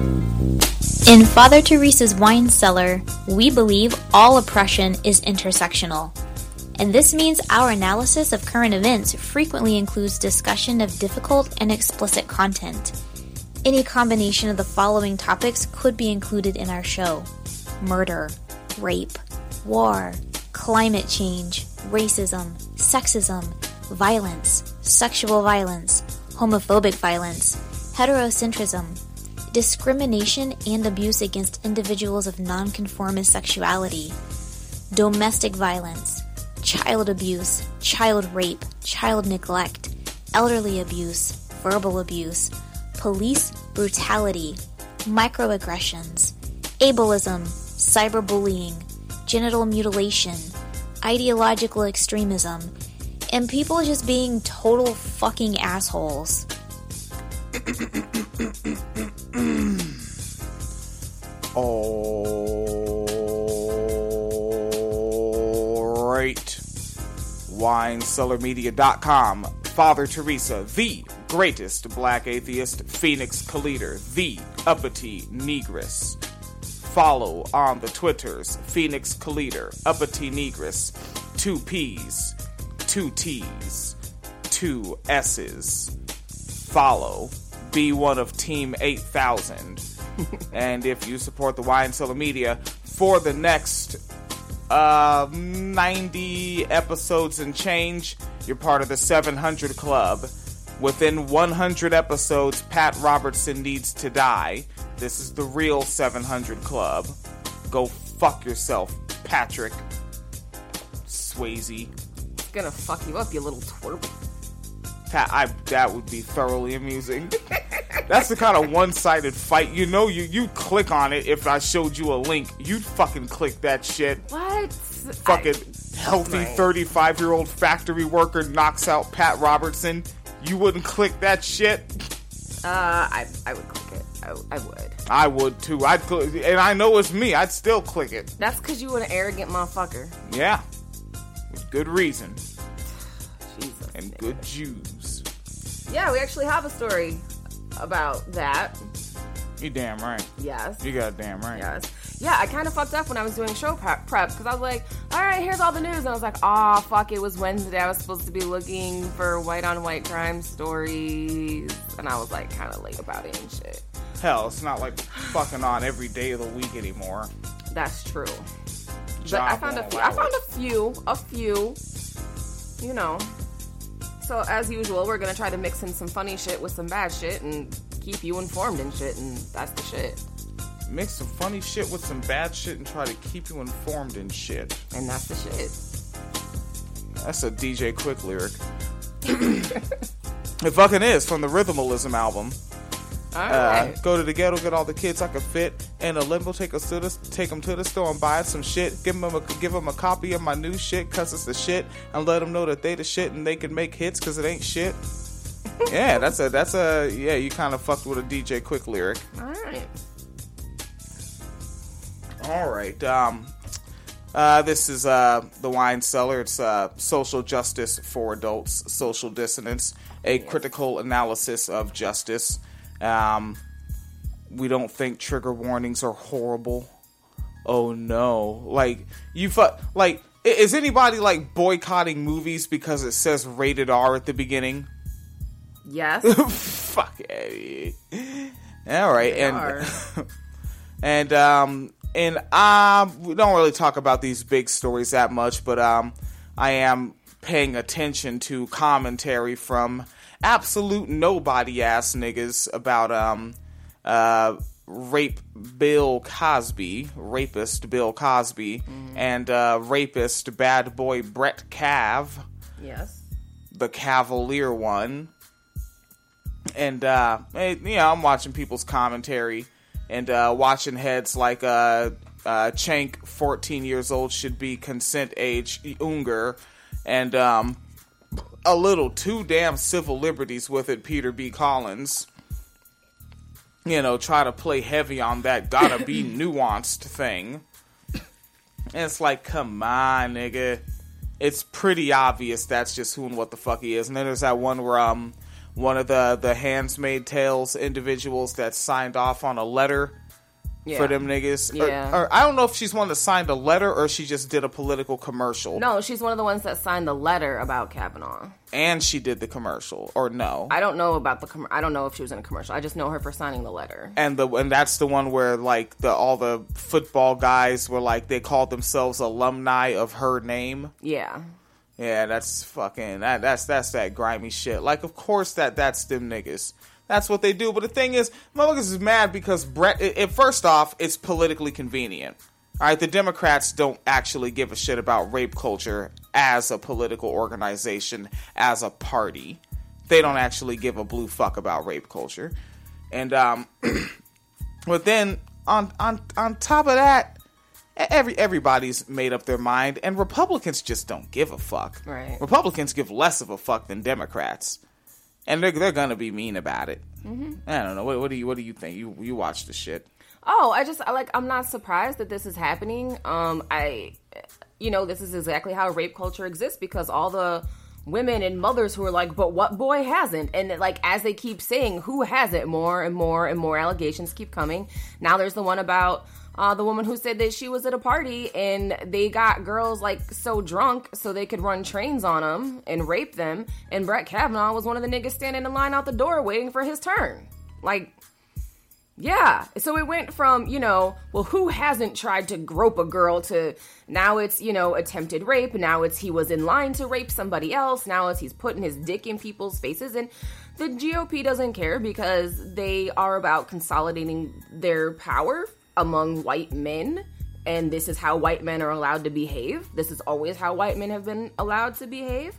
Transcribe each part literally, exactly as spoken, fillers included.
In Father Teresa's Wine Cellar, we believe all oppression is intersectional. And this means our analysis of current events frequently includes discussion of difficult and explicit content. Any combination of the following topics could be included in our show: murder, rape, war, climate change, racism, sexism, violence, sexual violence, homophobic violence, heterocentrism, discrimination and abuse against individuals of nonconformist sexuality, domestic violence, child abuse, child rape, child neglect, elderly abuse, verbal abuse, police brutality, microaggressions, ableism, cyberbullying, genital mutilation, ideological extremism, and people just being total fucking assholes. All right. wine cellar media dot com. Father Teresa, the greatest black atheist, Phoenix Calida, the uppity negress. Follow on the Twitters, Phoenix Calida, uppity negress, two P's, two T's, two S's. Follow. Be one of Team eight thousand. And if you support the Wine Cellar Media for the next uh, ninety episodes and change, you're part of the seven hundred Club. Within one hundred episodes, Pat Robertson needs to die. This is the real seven hundred Club. Go fuck yourself, Patrick Swayze. It's gonna fuck you up, you little twerp. Pat, I, that would be thoroughly amusing. That's the kind of one-sided fight. You know, you you click on it. If I showed you a link, you'd fucking click that shit. What? Fucking I, healthy thirty-five-year-old factory worker knocks out Pat Robertson. You wouldn't click that shit? Uh, I I would click it. I, I would. I would too. I'd click, and I know it's me. I'd still click it. That's because you an arrogant motherfucker. Yeah, with good reason. Jesus. And nigga. Good Jews. Yeah, we actually have a story about that. You damn right. Yes. You got damn right. Yes. Yeah, I kind of fucked up when I was doing show prep because I was like, all right, here's all the news. And I was like, oh, fuck, it was Wednesday. I was supposed to be looking for white-on-white crime stories. And I was like kind of late about it and shit. Hell, it's not like fucking on every day of the week anymore. That's true. Job but I found a few. I found a few. A few. You know. So, as usual, we're going to try to mix in some funny shit with some bad shit and keep you informed and shit, and that's the shit. Mix some funny shit with some bad shit and try to keep you informed and shit. And that's the shit. That's a D J Quick lyric. It fucking is, from the Rhythmalism album. Alright. Uh, go to the ghetto, get all the kids I could fit in a limo, take us to the, take them to the store and buy some shit. Give them a, give them a copy of my new shit, cause it's the shit, and let them know that they the shit and they can make hits, cause it ain't shit. Yeah, that's a, that's a, yeah, you kind of fucked with a D J Quick lyric. Alright. Alright, um, uh, this is, uh, The Wine Cellar. It's, uh, social justice for adults, social dissonance, a yes. critical analysis of justice. Um, we don't think trigger warnings are horrible. Oh no. Like, you fu- like, is anybody, like, boycotting movies because it says rated R at the beginning? Yes. Fuck it. Alright, and, and, um, and, um, we don't really talk about these big stories that much, but, um, I am paying attention to commentary from absolute nobody ass niggas about um uh rape Bill Cosby, rapist Bill Cosby, mm-hmm. and uh rapist bad boy Brett Cav. Yes. The Cavalier one. And uh you know, I'm watching people's commentary and uh watching heads like uh uh Chank, fourteen years old, should be consent age Unger, and um a little too damn civil liberties with it, Peter B. Collins. You know, try to play heavy on that gotta be nuanced thing. And it's like, come on, nigga. It's pretty obvious that's just who and what the fuck he is. And then there's that one where, um, one of the the Handmaid's Tales individuals that signed off on a letter. Yeah. For them niggas. Yeah. Or, or I don't know if she's one that signed a letter or she just did a political commercial. No, she's one of the ones that signed the letter about Kavanaugh. And she did the commercial, or no? I don't know about the com- I don't know if she was in a commercial. I just know her for signing the letter. And the and that's the one where like the all the football guys were like they called themselves alumni of her name. Yeah. Yeah, that's fucking that that's that's that grimy shit. Like of course that that's them niggas. That's what they do. But the thing is, motherfuckers is mad because Brett, it, it, first off, it's politically convenient. All right, the Democrats don't actually give a shit about rape culture as a political organization, as a party. They don't actually give a blue fuck about rape culture. And, um, but then on, on, on top of that, every, everybody's made up their mind and Republicans just don't give a fuck. Right. Republicans give less of a fuck than Democrats. And they're they're gonna be mean about it. Mm-hmm. I don't know. What, what do you what do you think? You you watch the shit. Oh, I just I like I'm not surprised that this is happening. Um, I, you know, this is exactly how rape culture exists because all the women and mothers who are like, but what boy hasn't? And like as they keep saying, who hasn't? More and more and more allegations keep coming. Now there's the one about. Uh, the woman who said that she was at a party and they got girls like so drunk so they could run trains on them and rape them. And Brett Kavanaugh was one of the niggas standing in line out the door waiting for his turn. Like, yeah. So it went from, you know, well, who hasn't tried to grope a girl to now it's, you know, attempted rape. Now it's he was in line to rape somebody else. Now it's he's putting his dick in people's faces. And the G O P doesn't care because they are about consolidating their power among white men, and this is how white men are allowed to behave. This is always how white men have been allowed to behave,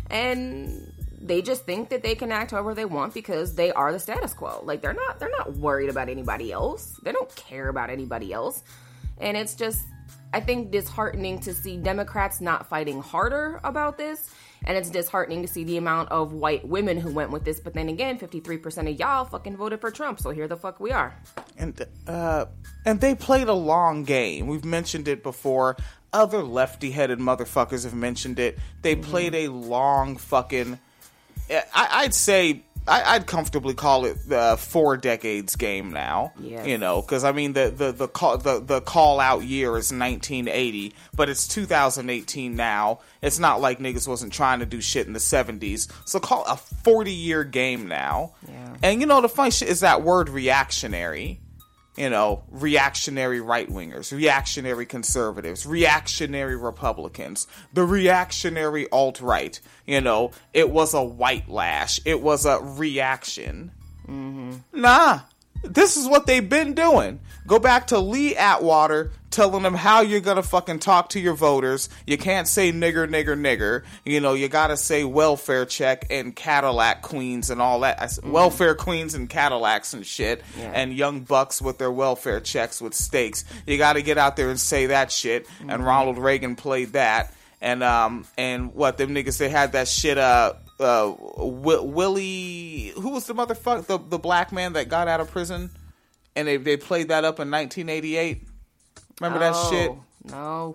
and they just think that they can act however they want because they are the status quo. Like they're not, they're not worried about anybody else. They don't care about anybody else, and it's just, I think, disheartening to see Democrats not fighting harder about this. And it's disheartening to see the amount of white women who went with this. But then again, fifty-three percent of y'all fucking voted for Trump. So here the fuck we are. And uh, and they played a long game. We've mentioned it before. Other lefty-headed motherfuckers have mentioned it. They mm-hmm. played a long fucking... I, I'd say... I, I'd comfortably call it the four decades game now. Yes. You know, because I mean the the the call the, the call out year is nineteen eighty, but it's two thousand eighteen now. It's not like niggas wasn't trying to do shit in the seventies. So call it a forty year game now. Yeah. And you know the funny shit is that word reactionary. You know, reactionary right-wingers, reactionary conservatives, reactionary Republicans, the reactionary alt-right. You know, it was a white lash. It was a reaction. Mm-hmm. Nah, this is what they've been doing. Go back to Lee Atwater telling them how you're gonna fucking talk to your voters. You can't say nigger, nigger, nigger. You know, you gotta say welfare check and Cadillac queens and all that. Mm-hmm. Welfare queens and Cadillacs and shit. Yeah. And young bucks with their welfare checks with stakes. You gotta get out there and say that shit. Mm-hmm. And Ronald Reagan played that. And, um, and what, them niggas, they had that shit, uh, uh, w- Willie, who was the motherfucker, the, the black man that got out of prison? And they, they played that up in nineteen eighty-eight. Remember oh, that shit? No.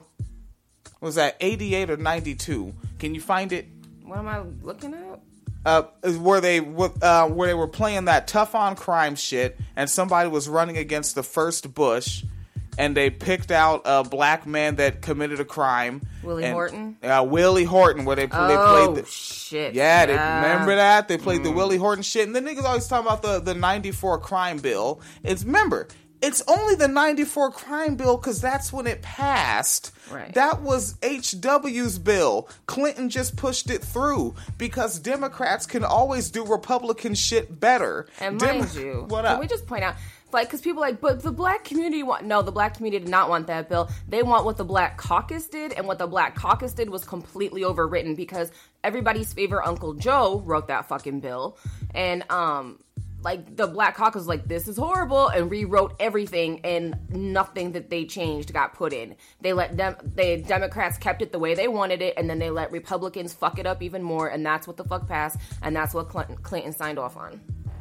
Was that eighty-eight or ninety-two? Can you find it? What am I looking at? Uh, where they uh, where they were playing that tough on crime shit, and somebody was running against the first Bush, and they picked out a black man that committed a crime. Willie and, Horton? Uh, Willie Horton, where they, oh, they played the... shit. Yeah, yeah. They, remember that? They played mm. the Willie Horton shit. And the niggas always talking about the, the ninety-four crime bill. It's, remember, it's only the ninety-four crime bill because that's when it passed. Right. That was H W's bill. Clinton just pushed it through because Democrats can always do Republican shit better. And Dem- mind you, what can up? we just point out... Like, because people are like, but the black community want... No, the black community did not want that bill. They want what the Black Caucus did, and what the Black Caucus did was completely overwritten because everybody's favorite Uncle Joe wrote that fucking bill. And, um, like, the Black Caucus was like, this is horrible, and rewrote everything, and nothing that they changed got put in. They let them... The Democrats kept it the way they wanted it, and then they let Republicans fuck it up even more, and that's what the fuck passed, and that's what Clinton, Clinton signed off on.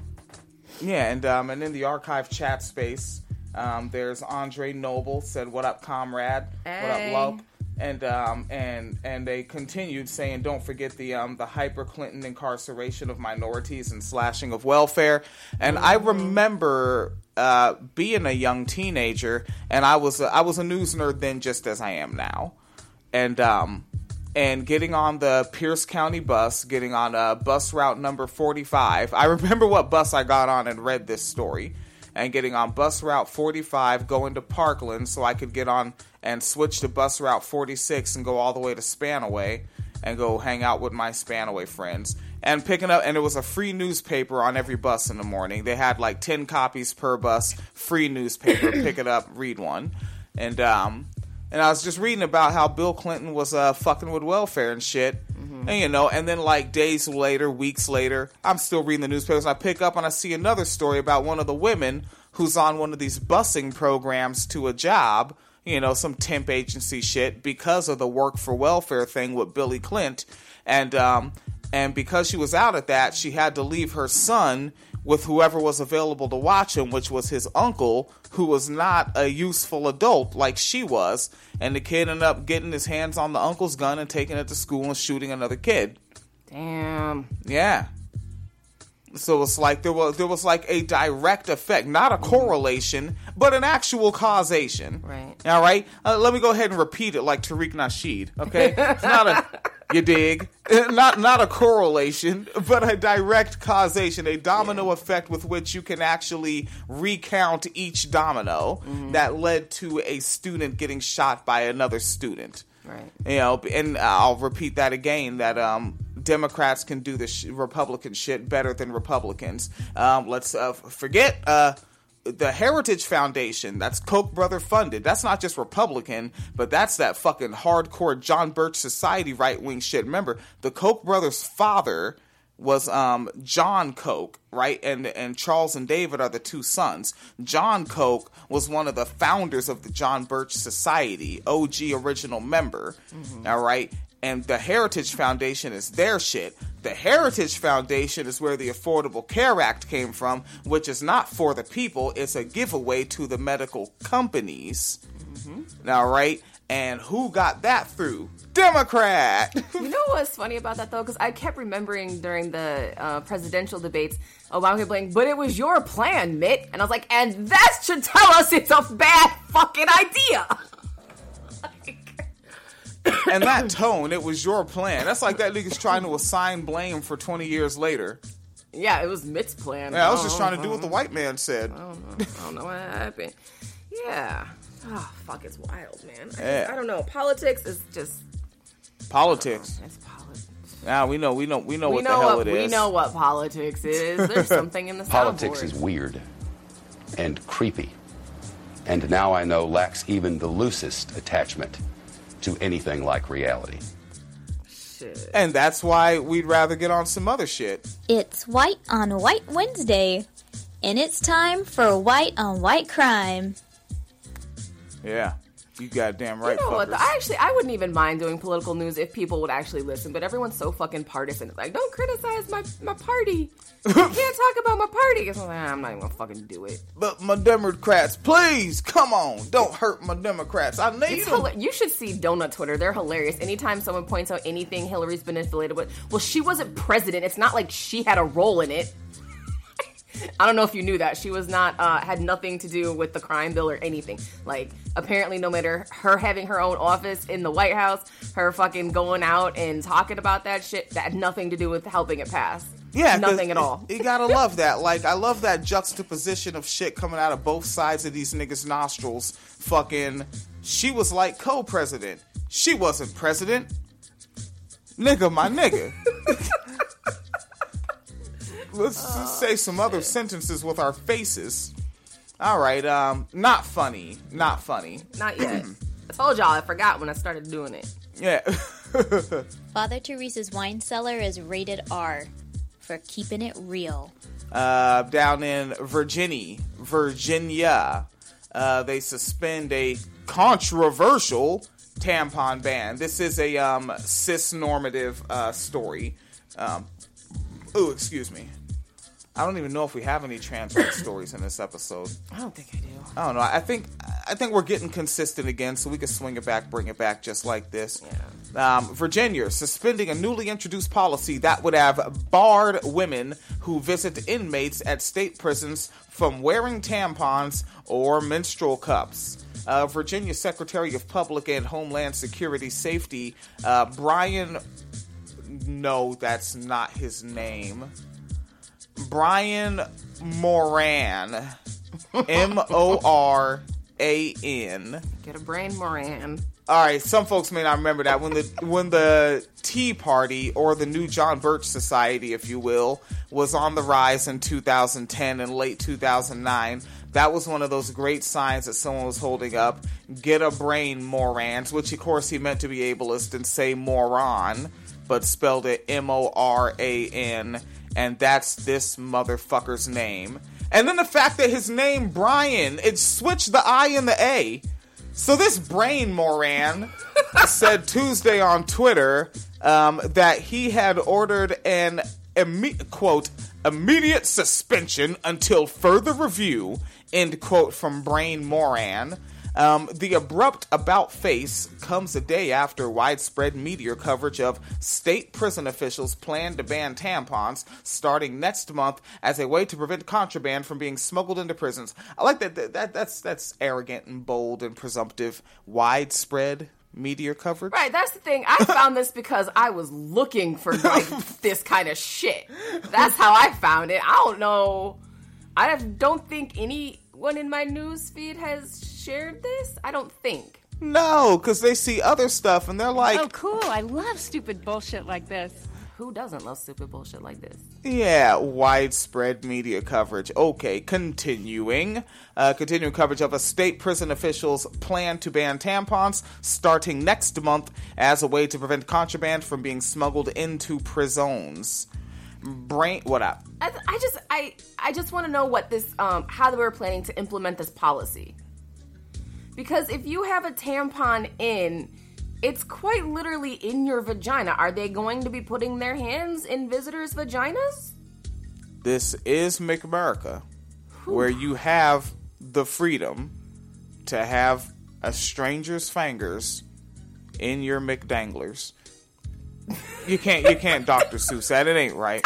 Yeah, and um, and in the archive chat space, um, there's Andre Noble said, "What up, comrade? Hey. What up, Lope?" And um and and they continued saying, don't forget the um the hyper Clinton incarceration of minorities and slashing of welfare. And I remember uh being a young teenager, and I was a, I was a news nerd then, just as I am now, and um and getting on the Pierce County bus, getting on uh, bus route number forty-five. I remember what bus I got on and read this story. And getting on bus route forty-five, going to Parkland so I could get on and switch to bus route forty-six and go all the way to Spanaway and go hang out with my Spanaway friends. And picking up, and it was a free newspaper on every bus in the morning. They had like ten copies per bus, free newspaper, pick it up, read one. And um, and I was just reading about how Bill Clinton was uh, fucking with welfare and shit. Mm-hmm. And, you know, and then like days later, weeks later, I'm still reading the newspapers, and I pick up and I see another story about one of the women who's on one of these busing programs to a job, you know, some temp agency shit, because of the work for welfare thing with Billy Clint. And, um, and because she was out at that, she had to leave her son with whoever was available to watch him, which was his uncle, who was not a useful adult like she was. And the kid ended up getting his hands on the uncle's gun and taking it to school and shooting another kid. Damn. Yeah. So it's like there was there was like a direct effect, not a correlation, but an actual causation. Right. All right. Uh, let me go ahead and repeat it like Tariq Nasheed. Okay. It's not a you dig? Not not a correlation, but a direct causation, a domino yeah. effect with which you can actually recount each domino mm-hmm. that led to a student getting shot by another student. Right. You know, and I'll repeat that again, that um, Democrats can do the sh- Republican shit better than Republicans. Um, let's uh, forget uh, the Heritage Foundation. That's Koch brother funded. That's not just Republican, but that's that fucking hardcore John Birch Society right-wing shit. Remember, the Koch brothers' father was um, John Koch, right? And and Charles and David are the two sons. John Koch was one of the founders of the John Birch Society, O G original member, mm-hmm. all right? And the Heritage Foundation is their shit. The Heritage Foundation is where the Affordable Care Act came from, which is not for the people. It's a giveaway to the medical companies, mm-hmm. all right? And who got that through? Democrat! You know what's funny about that, though? Because I kept remembering during the uh, presidential debates, Obama kept playing, but it was your plan, Mitt. And I was like, and that should tell us it's a bad fucking idea. And that tone, it was your plan. That's like that nigga's trying to assign blame for twenty years later. Yeah, it was Mitt's plan. Yeah, I was just trying to do what the white man said. I don't know, I don't know what happened. Yeah. Oh, fuck, it's wild, man. I, yeah. just, I don't know. Politics is just... Politics. It's politics. Now we know, we know, we know we what know the hell what, it is. We know what politics is. There's something in the Politics soundboard. is weird and creepy. And now I know lacks even the loosest attachment to anything like reality. Shit. And that's why we'd rather get on some other shit. It's White on White Wednesday, and it's time for White on White Crime. Yeah, you goddamn right. You know fuckers. what? Though? I actually, I wouldn't even mind doing political news if people would actually listen. But everyone's so fucking partisan. It's like, don't criticize my my party. You can't talk about my party. It's like, I'm not even gonna fucking do it. But my Democrats, please, come on, don't hurt my Democrats. I need It's them. hila- you should see Donut Twitter. They're hilarious. Anytime someone points out anything Hillary's been affiliated with, well, she wasn't president. It's not like she had a role in it. I don't know if you knew that. She was not, uh, had nothing to do with the crime bill or anything. Like, apparently no matter her having her own office in the White House, her fucking going out and talking about that shit, that had nothing to do with helping it pass. Yeah, nothing at all. You gotta love that. Like, I love that juxtaposition of shit coming out of both sides of these niggas' nostrils. Fucking, she was like co-president. She wasn't president. Nigga, my nigga. Let's oh, just say some other sentences with our faces. All right, um, not funny. Not funny. Not yet. I told y'all I forgot when I started doing it. Yeah. Father Teresa's wine cellar is rated R for keeping it real. Uh, down in Virginia, Virginia, uh, they suspend a controversial tampon ban. This is a um, cis-normative uh, story. Um, oh, excuse me. I don't even know if we have any trans rights stories in this episode. I don't think I do. I don't know. I think I think we're getting consistent again, so we can swing it back, bring it back just like this. Yeah. Um, Virginia suspending a newly introduced policy that would have barred women who visit inmates at state prisons from wearing tampons or menstrual cups. Uh, Virginia Secretary of Public and Homeland Security Safety, uh, Brian, no, that's not his name. Brian Moran, M O R A N. Get a brain, Moran. All right, some folks may not remember that when the when the Tea Party, or the New John Birch Society, if you will, was on the rise in two thousand ten and late two thousand nine. That was one of those great signs that someone was holding up. Get a brain, Morans, which of course he meant to be ableist and say moron, but spelled it M O R A N, and that's this motherfucker's name. And then the fact that his name, Brian, it switched the I and the A. So this brain Moran said Tuesday on Twitter um, that he had ordered an, imme- quote, immediate suspension until further review, end quote, from Brain Moran. Um, the abrupt about-face comes a day after widespread media coverage of state prison officials plan to ban tampons starting next month as a way to prevent contraband from being smuggled into prisons. I like that. that, that that's that's arrogant and bold and presumptive. Widespread media coverage. Right, that's the thing. I found this because I was looking for like this kind of shit. That's how I found it. I don't know. I don't think anyone in my news feed has shared this. I don't think. No, because they see other stuff and they're like, oh, cool. I love stupid bullshit like this. Who doesn't love stupid bullshit like this? yeah, widespread media coverage. Okay, continuing. Uh, continuing coverage of a state prison official's plan to ban tampons starting next month as a way to prevent contraband from being smuggled into prisons. Brain, what up? I, I just, I, I just want to know what this, um, how they were planning to implement this policy. Because if you have a tampon in, it's quite literally in your vagina. Are they going to be putting their hands in visitors' vaginas? This is McAmerica, where you have the freedom to have a stranger's fingers in your McDanglers. You can't, you can't Doctor Seuss that. It ain't right.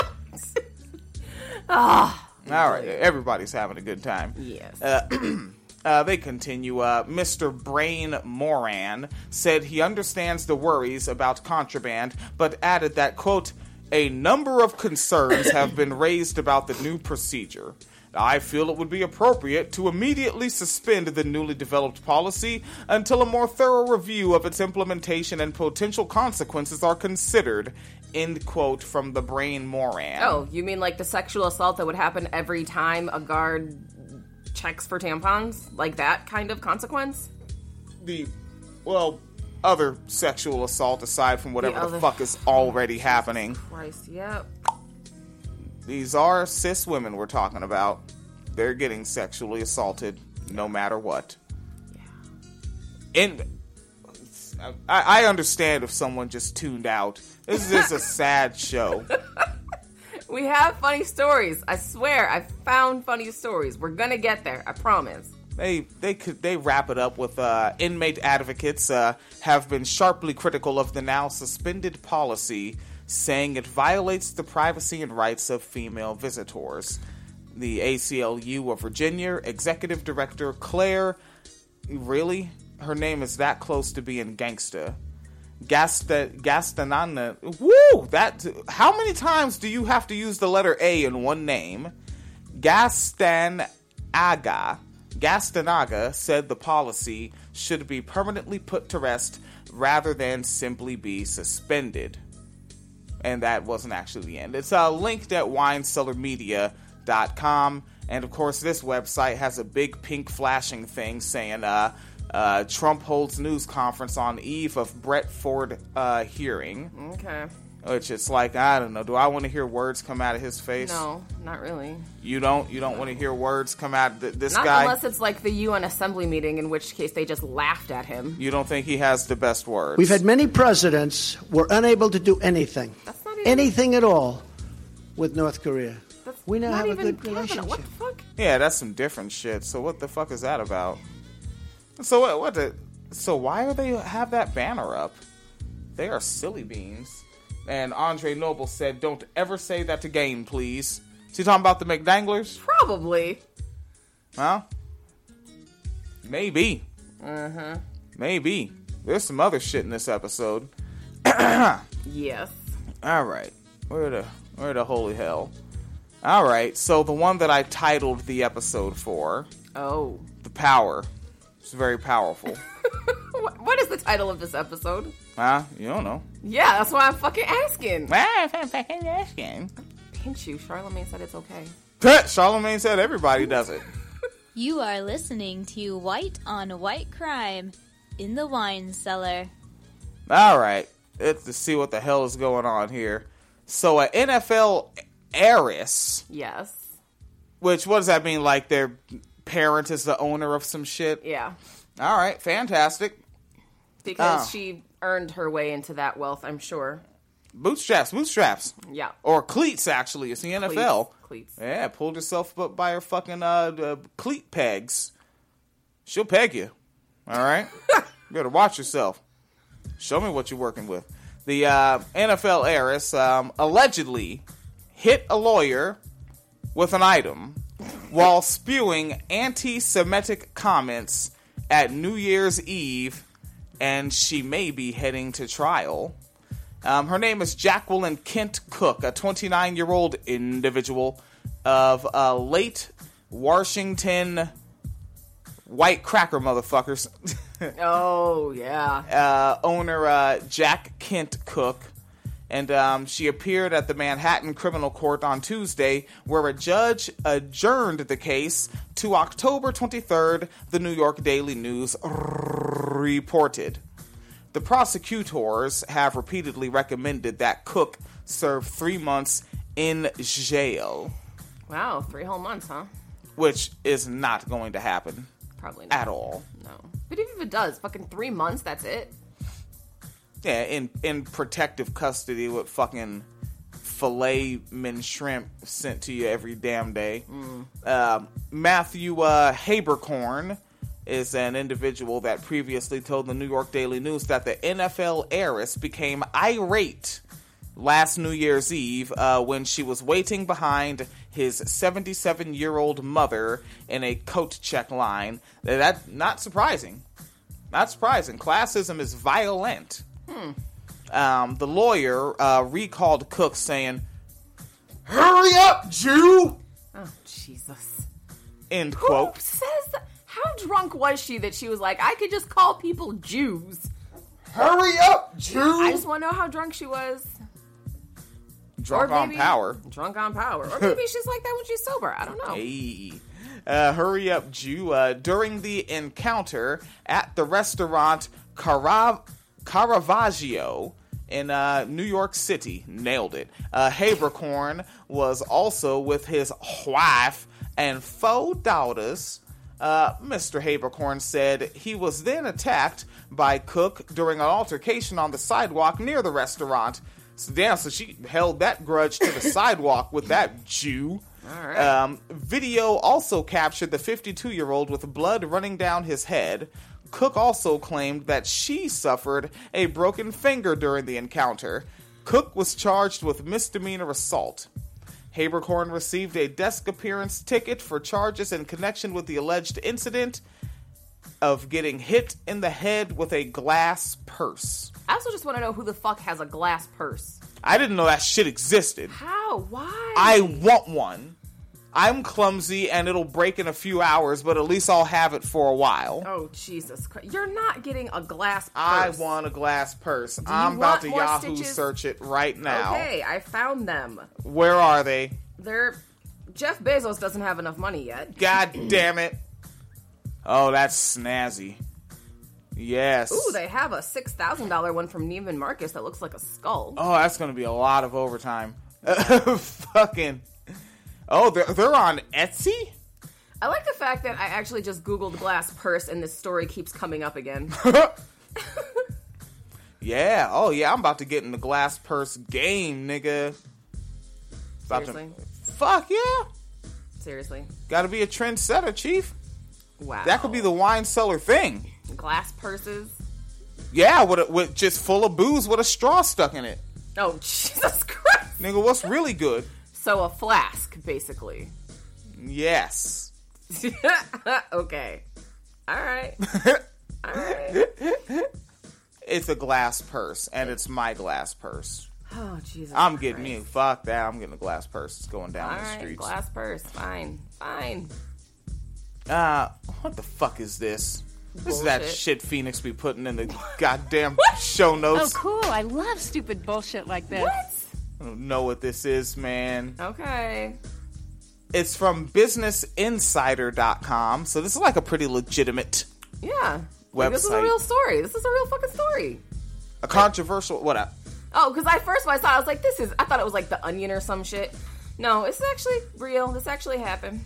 Ah, all right. Everybody's having a good time. yes. Uh, uh, they continue. Uh, Mister Brain Moran said he understands the worries about contraband, but added that, quote, a number of concerns have been raised about the new procedure. I feel it would be appropriate to immediately suspend the newly developed policy until a more thorough review of its implementation and potential consequences are considered, end quote, from the Brain Moran. Oh, you mean like the sexual assault that would happen every time a guard checks for tampons? Like that kind of consequence? The, well, other sexual assault aside from whatever the, the other... fuck is already happening. Christ, yep. These are cis women we're talking about. They're getting sexually assaulted no matter what. Yeah. And I, I understand if someone just tuned out. This is just a sad show. We have funny stories. I swear, I found funny stories. We're gonna get there. I promise. They they could they wrap it up with uh, inmate advocates uh, have been sharply critical of the now suspended policy, saying it violates the privacy and rights of female visitors. The A C L U of Virginia Executive Director Claire, really? Her name is that close to being gangsta. Gasta, Gastanana. Woo! That, how many times do you have to use the letter A in one name? Gastanaga. Gastanaga said the policy should be permanently put to rest rather than simply be suspended. And that wasn't actually the end. It's uh, linked at wine cellar media dot com. And of course, this website has a big pink flashing thing saying, uh, uh, Trump holds news conference on eve of Brett Ford uh, hearing. Okay. Which it's like, I don't know. Do I want to hear words come out of his face? No, not really. You don't? You don't want to hear words come out of th- this not guy? Unless it's like the U N assembly meeting, in which case they just laughed at him. You don't think he has the best words? We've had many presidents who were unable to do anything. That's not even... Anything at all with North Korea. That's we now not have a even good cabinet. relationship. What the fuck? Yeah, that's some different shit. So what the fuck is that about? So what? What the? So why are they have that banner up? They are silly beans. And Andre Noble said, "Don't ever say that to Game, please." Is he talking about the McDanglers? Probably. Huh? Maybe. Uh-huh. Maybe. There's some other shit in this episode. Yes. All right. Where the where the holy hell? All right. So the one that I titled the episode for, Oh. The Power. It's very powerful. What, what is the title of this episode? Huh? You don't know. Yeah, that's why I'm fucking asking. I'm fucking asking. Pinch you. Charlamagne said it's okay. Charlamagne said everybody does it. You are listening to White on White Crime in the Wine Cellar. All right. Let's see what the hell is going on here. So, an N F L heiress, Yes. which, what does that mean? Like their parent is the owner of some shit? Yeah. All right. Fantastic. Because Oh. she earned her way into that wealth, I'm sure. Bootstraps, bootstraps. Yeah. Or cleats, actually. It's the N F L. Cleats. Cleats. Yeah, pulled herself up by her fucking uh, uh, cleat pegs. She'll peg you. All right? You better watch yourself. Show me what you're working with. The uh, N F L heiress um, allegedly hit a lawyer with an item while spewing anti-Semitic comments at New Year's Eve, and she may be heading to trial. Um, her name is Jacqueline Kent Cook, a twenty-nine-year-old individual of uh, late Washington white cracker motherfuckers. Oh, yeah. uh, owner uh, Jack Kent Cook. And um, she appeared at the Manhattan Criminal Court on Tuesday, where a judge adjourned the case to October twenty-third, the New York Daily News reported. The prosecutors have repeatedly recommended that Cook serve three months in jail, Wow, three whole months, huh? which is not going to happen Probably not. at all. No. But even if it does, fucking three months, that's it? Yeah, in, in protective custody with fucking filet min shrimp sent to you every damn day. Mm. Uh, Matthew uh, Habercorn is an individual that previously told the New York Daily News that the N F L heiress became irate last New Year's Eve uh, when she was waiting behind his seventy-seven-year-old mother in a coat check line. That's not surprising. Not surprising. Classism is violent. Hmm. Um, the lawyer uh, recalled Cook saying, "Hurry up, Jew!" Oh, Jesus. End Who quote. says that? How drunk was she that she was like, I could just call people Jews? Hurry up, Jew! I just want to know how drunk she was. Drunk Or on maybe- power. Drunk on power. Or maybe she's like that when she's sober. I don't know. Hey. Uh, hurry up, Jew. Uh, during the encounter at the restaurant Carav- Caravaggio in uh, New York City, nailed it. Uh, Habercorn was also with his wife and four daughters. Uh, Mister Habercorn said he was then attacked by Cook during an altercation on the sidewalk near the restaurant. So, damn, so she held that grudge to the sidewalk with that Jew. All right. Um, video also captured the fifty-two-year-old with blood running down his head. Cook also claimed that she suffered a broken finger during the encounter. Cook was charged with misdemeanor assault. Habercorn received a desk appearance ticket for charges in connection with the alleged incident of getting hit in the head with a glass purse. I also just want to know who the fuck has a glass purse. I didn't know that shit existed. How? Why? I want one. I'm clumsy and it'll break in a few hours, but at least I'll have it for a while. Oh, Jesus Christ. You're not getting a glass purse. I want a glass purse. you I'm about want to more Yahoo stitches? search it right now. Okay, I found them. Where are they? They're... Jeff Bezos doesn't have enough money yet. God damn it. Oh, that's snazzy. Yes. Ooh, they have a six thousand dollars one from Neiman Marcus that looks like a skull. Oh, that's going to be a lot of overtime. Fucking. Oh, they're, they're on Etsy? I like the fact that I actually just Googled glass purse and this story keeps coming up again. Yeah. Oh, yeah. I'm about to get in the glass purse game, nigga. About to- Seriously? Fuck yeah. Seriously. Got to be a trendsetter, chief. Wow. That could be the wine cellar thing. Glass purses. Yeah, with, a, with just full of booze with a straw stuck in it. Oh, Jesus Christ. Nigga, what's really good? So a flask, basically. Yes. Okay. All right. All right. It's a glass purse, and it's my glass purse. Oh, Jesus I'm getting Christ. me. Fuck that. I'm getting a glass purse. It's going down All the right, streets. glass purse. Fine. Fine. Uh, what the fuck is this? This is that Bullshit. shit Phoenix be putting in the goddamn show Oh, notes. cool. I love stupid bullshit like this. What? I don't know what this is, man. Okay. It's from business insider dot com, so this is like a pretty legitimate, Yeah. Like, this is a Website. real story. This is a real fucking story. a controversial, what up? Oh, because I first when I saw it, I was like, this is, I thought it was like The Onion or some shit. No, it's actually real. This actually happened.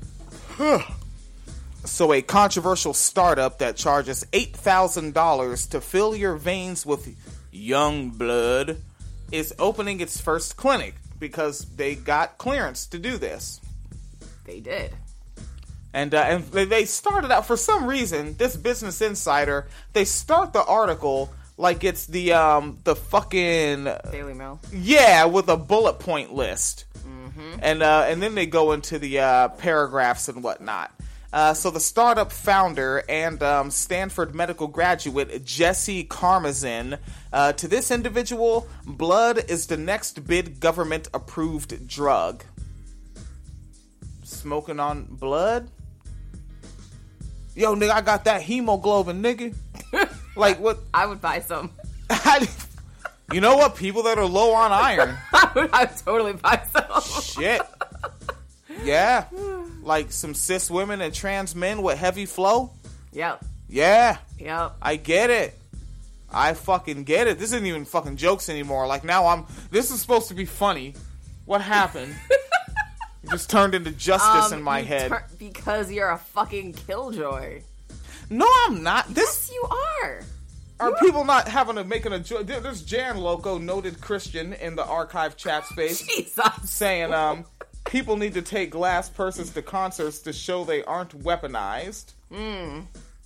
So a controversial startup that charges eight thousand dollars to fill your veins with young blood is opening its first clinic because they got clearance to do this. They did. And uh, and they started out, for some reason, this Business Insider, they start the article like it's the um the fucking Daily Mail. yeah, with a bullet point list. And uh, and then they go into the uh, paragraphs and whatnot. Uh, so the startup founder and um, Stanford medical graduate Jesse Karmazin, uh, to this individual, blood is the next big government-approved drug. Smoking on blood? Yo, nigga, I got that hemoglobin, nigga. Like, what? I would buy some. You know what? People that are low on iron. I would, I would totally buy some. Shit. Yeah. Like some cis women and trans men with heavy flow. Yep. Yeah. Yep. I get it. I fucking get it. This isn't even fucking jokes anymore. Like now I'm, this is supposed to be funny. What happened? It just turned into justice Um, in my you head. tur- because you're a fucking killjoy. No, I'm not. This, Yes, you are. are people not having a, making a joke? There's Jan Loco, noted Christian in the archive chat space. Jesus. Saying um people need to take glass purses to concerts to show they aren't weaponized. Mm.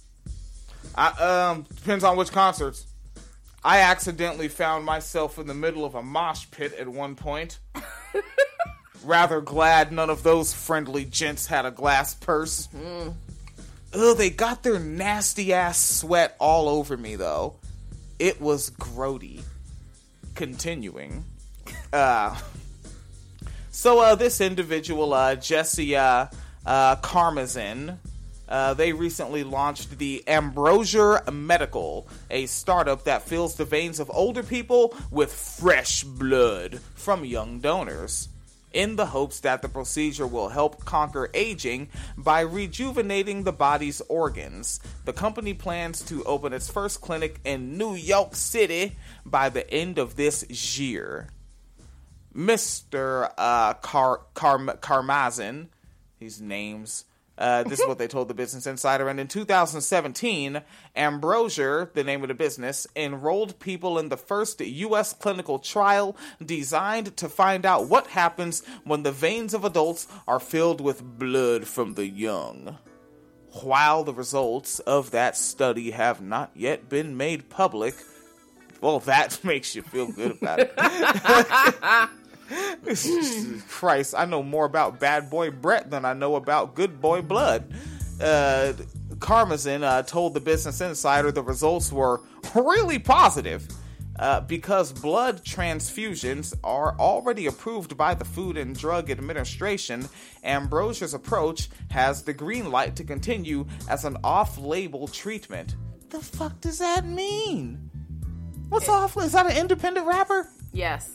I um depends on which concerts. I accidentally found myself in the middle of a mosh pit at one point. Rather glad none of those friendly gents had a glass purse. Mm. Ugh, they got their nasty ass sweat all over me though. It was grody. Continuing. Uh So, uh, this individual, uh, Jesse, uh, uh, Karmazin, uh, they recently launched the Ambrosia Medical, a startup that fills the veins of older people with fresh blood from young donors, in the hopes that the procedure will help conquer aging by rejuvenating the body's organs. The company plans to open its first clinic in New York City by the end of this year. Mister Uh, Car- Car- Karmazin, these names, uh, this is what they told the Business Insider, and in two thousand seventeen, Ambrosia, the name of the business, enrolled people in the first U S clinical trial designed to find out what happens when the veins of adults are filled with blood from the young. While the results of that study have not yet been made public, well, that makes you feel good about it. Christ, I know more about Bad Boy Brett than I know about Good Boy Blood. Uh, Karmazin uh, told the Business Insider the results were really positive uh, because blood transfusions are already approved by the Food and Drug Administration. Ambrosia's approach has the green light to continue as an off-label treatment. The fuck does that mean? What's off? Is that an independent rapper? Yes.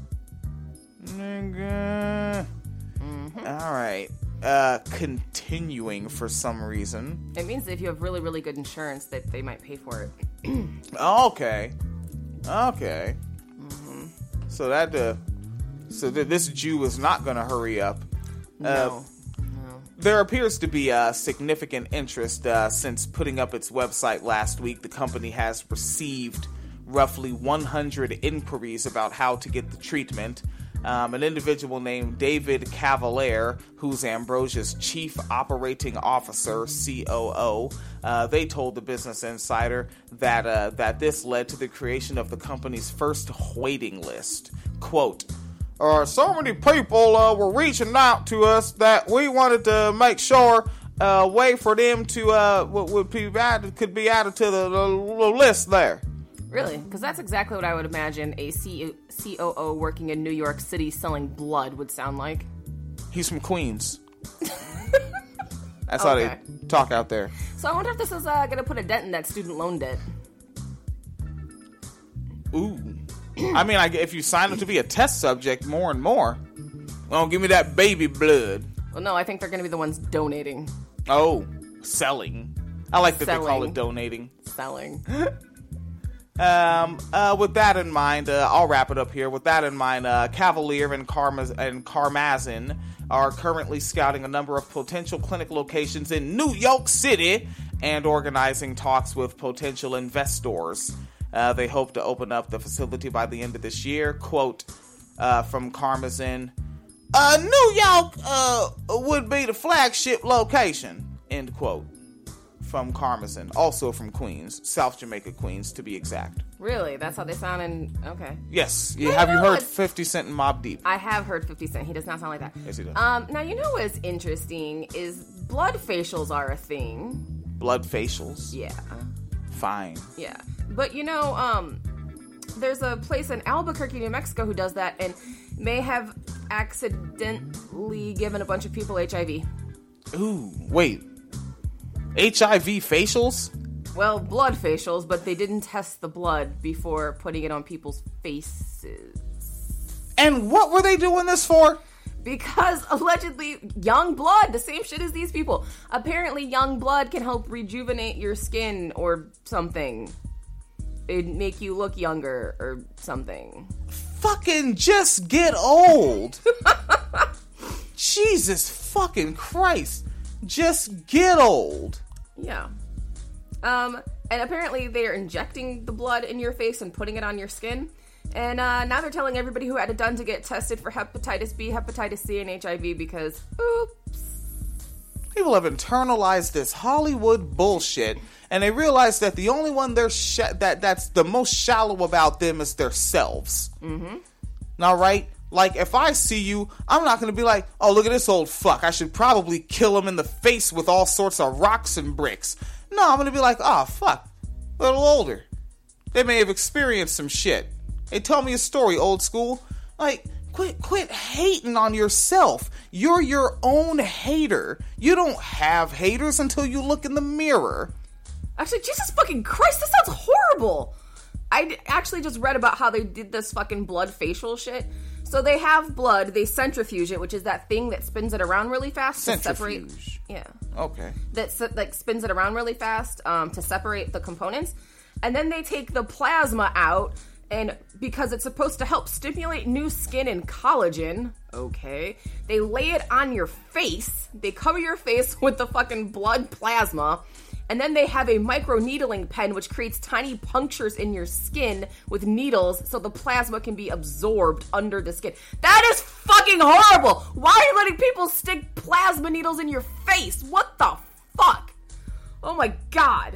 Nigga. Mm-hmm. All right. Uh, continuing for some reason. It means that if you have really, really good insurance, that they might pay for it. Okay. Okay. Mm-hmm. So that uh, so th- this Jew is not going to hurry up. No. Uh, no. There appears to be a significant interest uh, since putting up its website last week. The company has received roughly one hundred inquiries about how to get the treatment. Um, an individual named David Cavalier, who's Ambrosia's chief operating officer, C O O, uh, they told the Business Insider that uh, that this led to the creation of the company's first waiting list. Quote, uh, so many people uh, were reaching out to us that we wanted to make sure a way for them to uh, would be added, could be added to the, the, the list there. Really? Because that's exactly what I would imagine a C O O working in New York City selling blood would sound like. He's from Queens. That's Okay. how they talk out there. So I wonder if this is uh, going to put a dent in that student loan debt. Ooh. I mean, I, if you sign up to be a test subject more and more, oh, give me that baby blood. Well, no, I think they're going to be the ones donating. Oh, selling. I like that Selling. they call it donating. Selling. Um, uh, with that in mind, uh, I'll wrap it up here. With that in mind, uh, Cavalier and, Karmaz- and Karmazin are currently scouting a number of potential clinic locations in New York City and organizing talks with potential investors. Uh, they hope to open up the facility by the end of this year. Quote uh, from Karmazin, uh, New York uh, would be the flagship location, end quote. From Karmazin, also from Queens, South Jamaica, Queens, to be exact. Really? That's how they sound in... Okay. Yes. You, No, have you no, heard it's- fifty Cent and Mobb Deep? I have heard fifty Cent. He does not sound like that. Yes, he does. Um, now, you know what's interesting is blood facials are a thing. Blood facials. Yeah. Fine. Yeah. But, you know, um, there's a place in Albuquerque, New Mexico who does that and may have accidentally given a bunch of people H I V. Ooh, wait. H I V facials? Well, blood facials, but they didn't test the blood before putting it on people's faces. And what were they doing this for? Because allegedly, young blood, the same shit as these people. Apparently, young blood can help rejuvenate your skin or something. It'd make you look younger or something. Fucking just get old. Jesus fucking Christ. Just get old. Yeah. Um, and apparently they're injecting the blood in your face and putting it on your skin. And uh, now they're telling everybody who had it done to get tested for hepatitis B, hepatitis C, and H I V because, oops. People have internalized this Hollywood bullshit, and they realize that the only one they're sh- that that's the most shallow about them is themselves. Mm-hmm. Now, right? Like, if I see you, I'm not going to be like, oh, look at this old fuck. I should probably kill him in the face with all sorts of rocks and bricks. No, I'm going to be like, oh, fuck. A little older. They may have experienced some shit. Hey, tell me a story, old school. Like, quit quit hating on yourself. You're your own hater. You don't have haters until you look in the mirror. Actually, Jesus fucking Christ, this sounds horrible. I d- actually just read about how they did this fucking blood facial shit. So they have blood, they centrifuge it, which is that thing that spins it around really fast to separate. Centrifuge. Yeah. Okay. That s- like spins it around really fast um, to separate the components, and then they take the plasma out, and because it's supposed to help stimulate new skin and collagen, okay, they lay it on your face. They cover your face with the fucking blood plasma. And then they have a micro needling pen which creates tiny punctures in your skin with needles so the plasma can be absorbed under the skin. That is fucking horrible! Why are you letting people stick plasma needles in your face? What the fuck? Oh my god.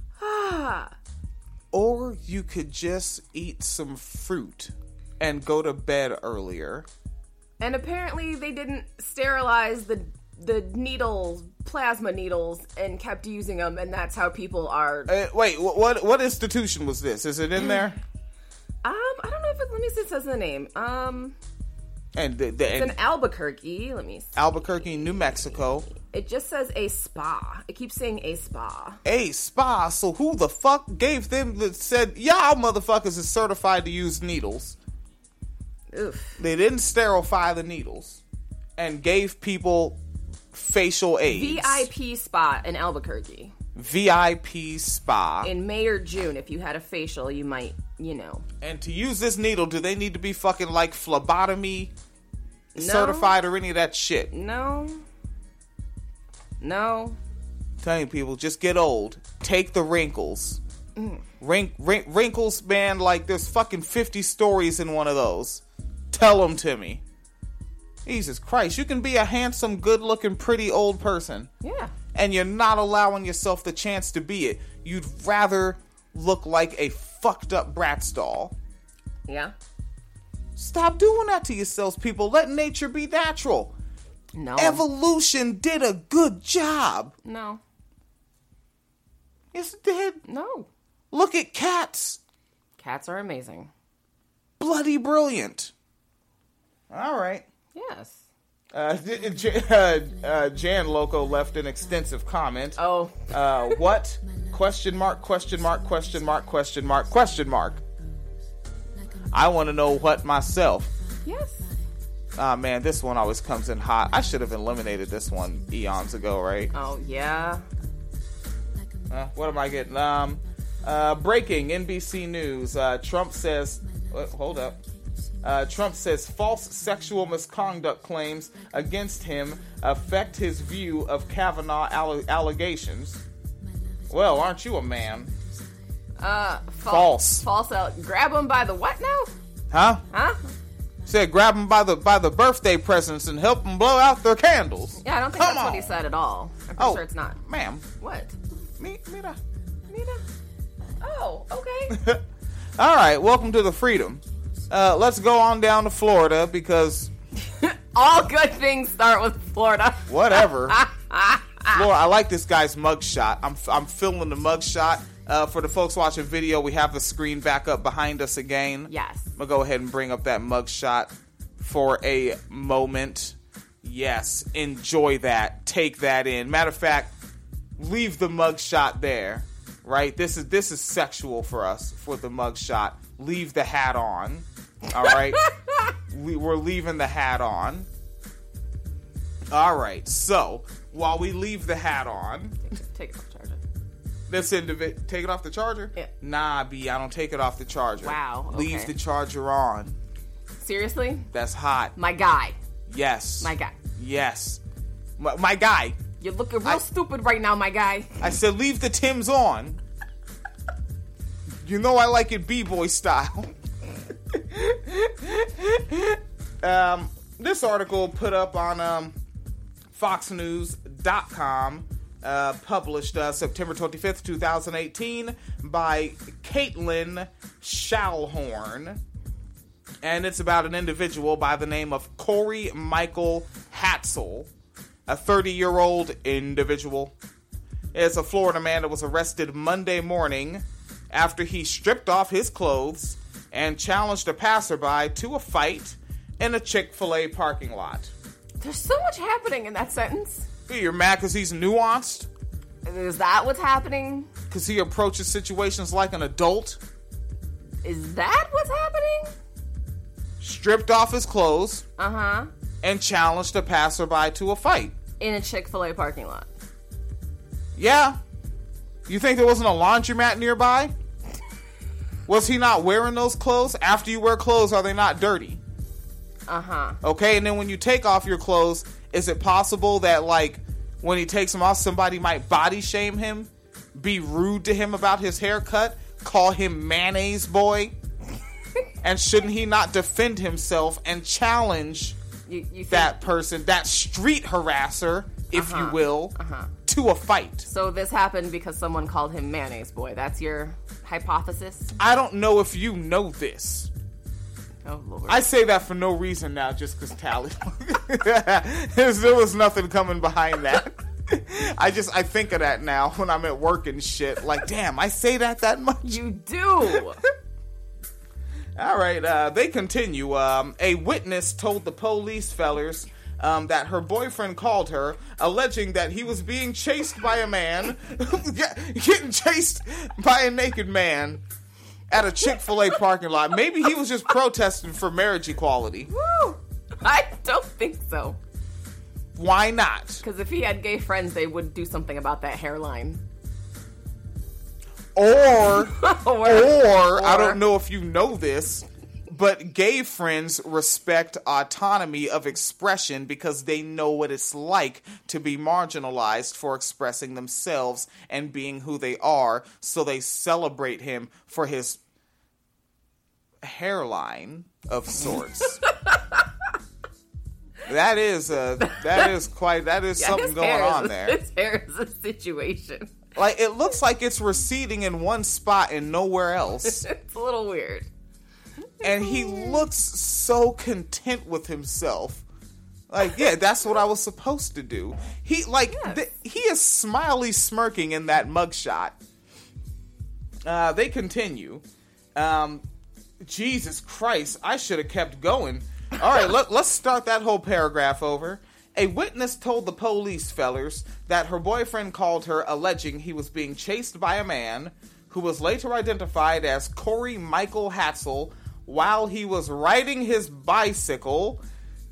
Or you could just eat some fruit and go to bed earlier. And apparently they didn't sterilize the the needles, plasma needles, and kept using them, and that's how people are. Uh, wait, wh- what what institution was this? Is it in there? Um, I don't know if it. Let me see. If it says the name. Um, And the, the it's and in Albuquerque. Let me see. Albuquerque, New Mexico. It just says a spa. It keeps saying a spa. A spa. So who the fuck gave them that said y'all motherfuckers is certified to use needles? Oof. They didn't sterilify the needles and gave people facial aids. V I P spa in Albuquerque. V I P spa. In May or June, if you had a facial, you might, you know. And to use this needle, do they need to be fucking like phlebotomy No. certified or any of that shit? No. No. Telling people, just get old. Take the wrinkles. Mm. Wrink, wrink, wrinkles, man, like there's fucking fifty stories in one of those. Tell them to me. Jesus Christ, you can be a handsome, good-looking, pretty old person. Yeah. And you're not allowing yourself the chance to be it. You'd rather look like a fucked up Bratz doll. Yeah. Stop doing that to yourselves, people. Let nature be natural. No. Evolution did a good job. No. Yes, it did. No. Look at cats. Cats are amazing. Bloody brilliant. All right. Yes. Uh, J- uh, uh, Jan Loco left an extensive comment. Oh. Uh, what? Question mark, question mark, question mark, question mark, question mark. I want to know what myself. Yes. Ah, man, this one always comes in hot. I should have eliminated this one eons ago, right? Oh, yeah. Uh, what am I getting? Um, uh, breaking N B C News. Uh, Trump says, uh, hold up. Uh, Trump says false sexual misconduct claims against him affect his view of Kavanaugh alle- allegations. Well, aren't you a man? Uh, False. False. Out. Grab him by the what now? Huh? Huh? Said grab him by the by the birthday presents and help them blow out their candles. Yeah, I don't think Come that's on. what he said at all. I'm pretty Oh, sure it's not. Ma'am. What? Me, Mira. Nita? Oh, okay. All right, welcome to the Freedom. Uh, let's go on down to Florida because All good things start with Florida. whatever. Florida, I like this guy's mugshot. I'm I'm filming the mugshot. Uh, for the folks watching video, we have the screen back up behind us again. Yes. I'm gonna go ahead and bring up that mugshot for a moment. Yes, enjoy that. Take that in. Matter of fact, leave the mugshot there. Right? This is this is sexual for us for the mugshot. Leave the hat on. All right. we, we're leaving the hat on. All right. So while we leave the hat on, Take it off the charger. this individual take it off the charger. Yeah. Nah, B, I don't take it off the charger. Wow, okay. Leave the charger on. Seriously? That's hot. My guy. Yes. My guy. Yes. My, my guy. You're looking real I- stupid right now, my guy. I said leave the Timbs on. You know I like it B-boy style. um, this article put up on um, fox news dot com, uh, published uh, September twenty-fifth, twenty eighteen by Caitlin Schallhorn. And it's about an individual by the name of Corey Michael Hatzel, a thirty-year-old individual. It's a Florida man that was arrested Monday morning after he stripped off his clothes and challenged a passerby to a fight in a Chick-fil-A parking lot. There's so much happening in that sentence. You're mad because he's nuanced? Is that what's happening? Because he approaches situations like an adult? Is that what's happening? Stripped off his clothes Uh-huh. and challenged a passerby to a fight. In a Chick-fil-A parking lot. Yeah. You think there wasn't a laundromat nearby? Was he not wearing those clothes? After you wear clothes, are they not dirty? Uh-huh. Okay, and then when you take off your clothes, is it possible that, like, when he takes them off, somebody might body shame him? Be rude to him about his haircut? Call him mayonnaise boy? And shouldn't he not defend himself and challenge You, you think, that person, that street harasser, if Uh-huh. you will, Uh-huh. to a fight? So this happened because someone called him mayonnaise boy. That's your hypothesis? I don't know if you know this. Oh, Lord. I say that for no reason now, just because Tally. There was nothing coming behind that. I just, I think of that now when I'm at work and shit. Like, damn, I say that that much? You do! All right, uh, they continue. Um, a witness told the police fellers um, that her boyfriend called her, alleging that he was being chased by a man, getting chased by a naked man at a Chick-fil-A parking lot. Maybe he was just protesting for marriage equality. Woo! I don't think so. Why not? Because if he had gay friends, they would do something about that hairline. Or, Or- or, I or- don't know if you know this, but gay friends respect autonomy of expression because they know what it's like to be marginalized for expressing themselves and being who they are, so they celebrate him for his hairline of sorts. That is uh, that is quite that is Yeah, something going hair on is, there. His hair is a situation. Like, it looks like it's receding in one spot and nowhere else. It's a little weird. And he looks so content with himself. Like, yeah, that's what I was supposed to do. He, like, Yes. th- he is smiley smirking in that mugshot. Uh, they continue. Um, Jesus Christ, I should have kept going. All right, let, let's start that whole paragraph over. A witness told the police, fellers, that her boyfriend called her, alleging he was being chased by a man who was later identified as Corey Michael Hatzel while he was riding his bicycle.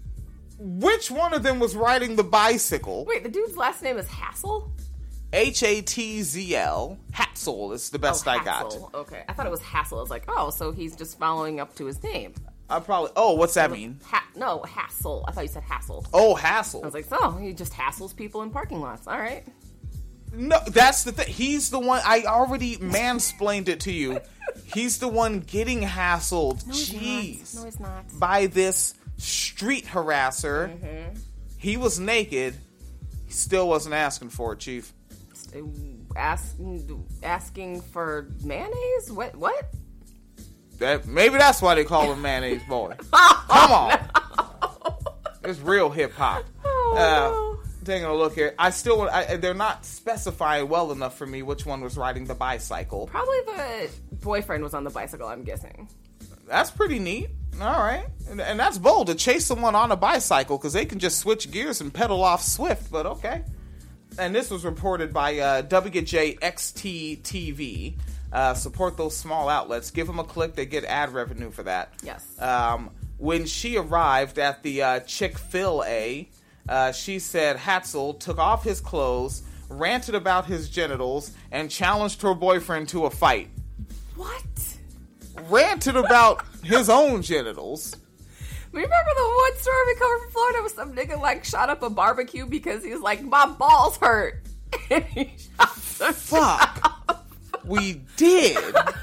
Which one of them was riding the bicycle? Wait, the dude's last name is Hassel? H A T Z L. Hatzel is the best oh, I Hassel. got. Okay, I thought it was Hassel. I was like, oh, so he's just following up to his name. I probably... Oh, what's that mean? Ha- no, Hassel. I thought you said Hassel. Oh, hassle. I was like, so he just hassles people in parking lots. All right. No, that's the thing. He's the one... I already mansplained it to you. He's the one getting hassled. No, he's Jeez. not. No, he's not. By this street harasser. Mm-hmm. He was naked. He still wasn't asking for it, Chief. Ask, asking for mayonnaise? What? What? That maybe that's why they call him Mayonnaise Boy. Come on. No. It's real hip hop. Oh, uh, no. Taking a look here. I still I, they're not specifying well enough for me which one was riding the bicycle. Probably the boyfriend was on the bicycle, I'm guessing. That's pretty neat. All right. And, and that's bold to chase someone on a bicycle because they can just switch gears and pedal off swift, but okay. And this was reported by uh, W J X T T V. Uh, support those small outlets. Give them a click. They get ad revenue for that. Yes. Um, when she arrived at the uh, Chick-fil-A, uh, she said Hatzel took off his clothes, ranted about his genitals, and challenged her boyfriend to a fight. What? Ranted about his own genitals. Remember the one story we covered from Florida with some nigga like shot up a barbecue because he was like, my balls hurt. And he shot them. Fuck. We did.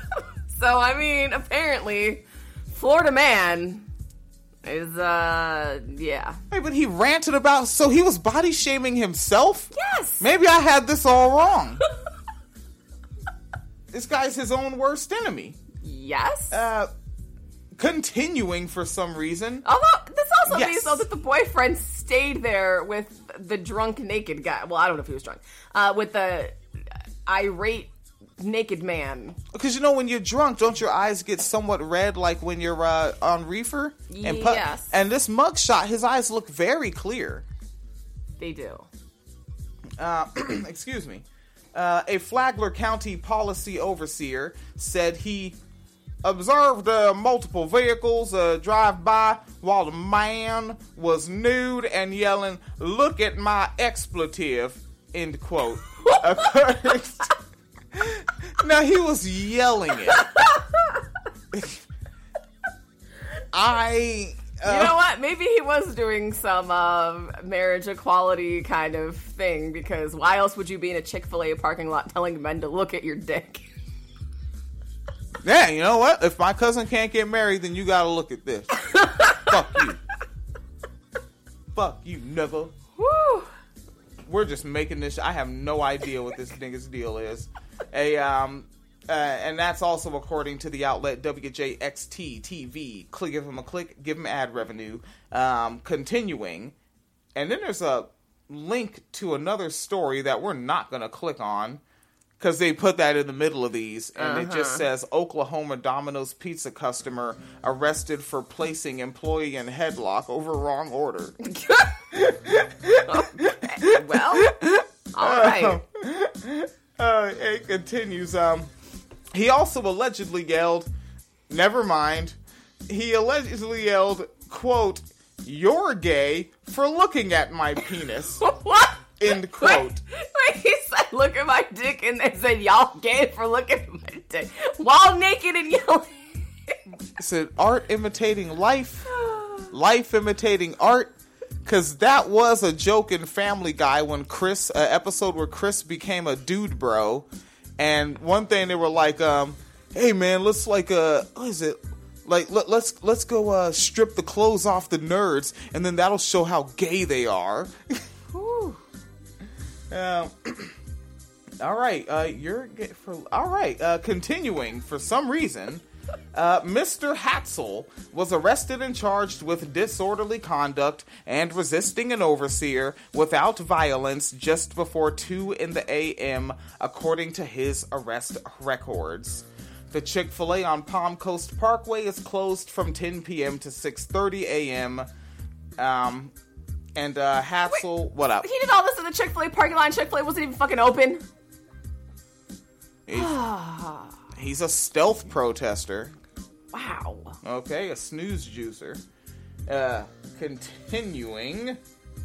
So, I mean, apparently, Florida man is, uh, yeah. Hey, but he ranted about, so he was body shaming himself? Yes. Maybe I had this all wrong. This guy's his own worst enemy. Yes. Uh, continuing for some reason. Although, this also Yes. means, though, that the boyfriend stayed there with the drunk naked guy. Well, I don't know if he was drunk. Uh, with the irate naked man. Because, you know, when you're drunk, don't your eyes get somewhat red like when you're uh, on reefer? And pu- Yes. And this mugshot, his eyes look very clear. They do. Uh, excuse me. Uh, a Flagler County policy overseer said he observed uh, multiple vehicles uh, drive by while the man was nude and yelling, "Look at my expletive," end quote. According to- Now, he was yelling it. I... Uh, You know what? Maybe he was doing some uh, marriage equality kind of thing, because why else would you be in a Chick-fil-A parking lot telling men to look at your dick? Yeah, you know what? If my cousin can't get married, then you gotta look at this. Fuck you. Fuck you, never. Woo! We're just making this. I have no idea what this nigga's deal is. A um, uh, and that's also according to the outlet W J X T T V. Click, give him a click, give him ad revenue. Um, continuing, and then there's a link to another story that we're not gonna click on because they put that in the middle of these, and Uh-huh. it just says Oklahoma Domino's pizza customer arrested for placing employee in headlock over wrong order. Okay, well, all right. Uh, it continues. Um, he also allegedly yelled, never mind. He allegedly yelled, quote, "You're gay for looking at my penis." What? End quote. Wait, wait, he said, "Look at my dick," and they said, "Y'all gay for looking at my dick," while naked and yelling. It said, art imitating life, life imitating art. Because that was a joke in Family Guy when Chris, an episode where Chris became a dude bro. And one thing they were like, um, hey man, let's like, uh, what is it? Like, let, let's let's go uh, strip the clothes off the nerds, and then that'll show how gay they are. Whew. Um, all right, uh, you're for all right. Uh, continuing for some reason, uh, Mister Hatzel was arrested and charged with disorderly conduct and resisting an overseer without violence just before two in the a m, according to his arrest records. The Chick-fil-A on Palm Coast Parkway is closed from ten p.m. to six thirty a.m. Um, and uh, Hatzel, Wait, what up? He did all this in the Chick-fil-A parking lot. Chick-fil-A wasn't even fucking open. He's, he's a stealth protester. Wow. Okay, a snooze juicer. Uh, continuing.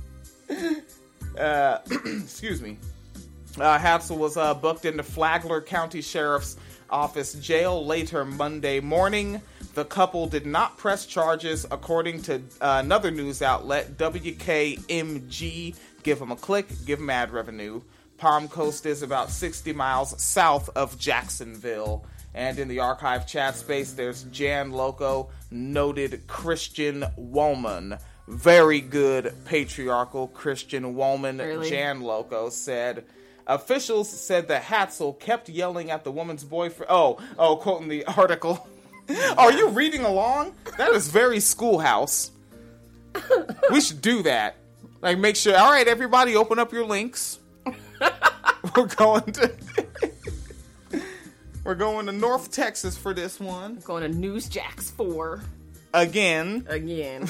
uh, excuse me. Uh, Hatzel was uh, booked into Flagler County Sheriff's Office jail later Monday morning. The couple did not press charges, according to uh, another news outlet, W K M G. Give them a click, give them ad revenue. Palm Coast is about sixty miles south of Jacksonville. And in the archive chat space, there's Jan Loco, noted Christian woman. Very good patriarchal Christian woman. Really? Jan Loco said... Officials said that Hatzel kept yelling at the woman's boyfriend. Oh, oh, quoting the article. Are you reading along? That is very Schoolhouse. We should do that. Like, make sure. All right, everybody, open up your links. We're going to. We're going to North Texas for this one. Going to Newsjacks four. Again. Again.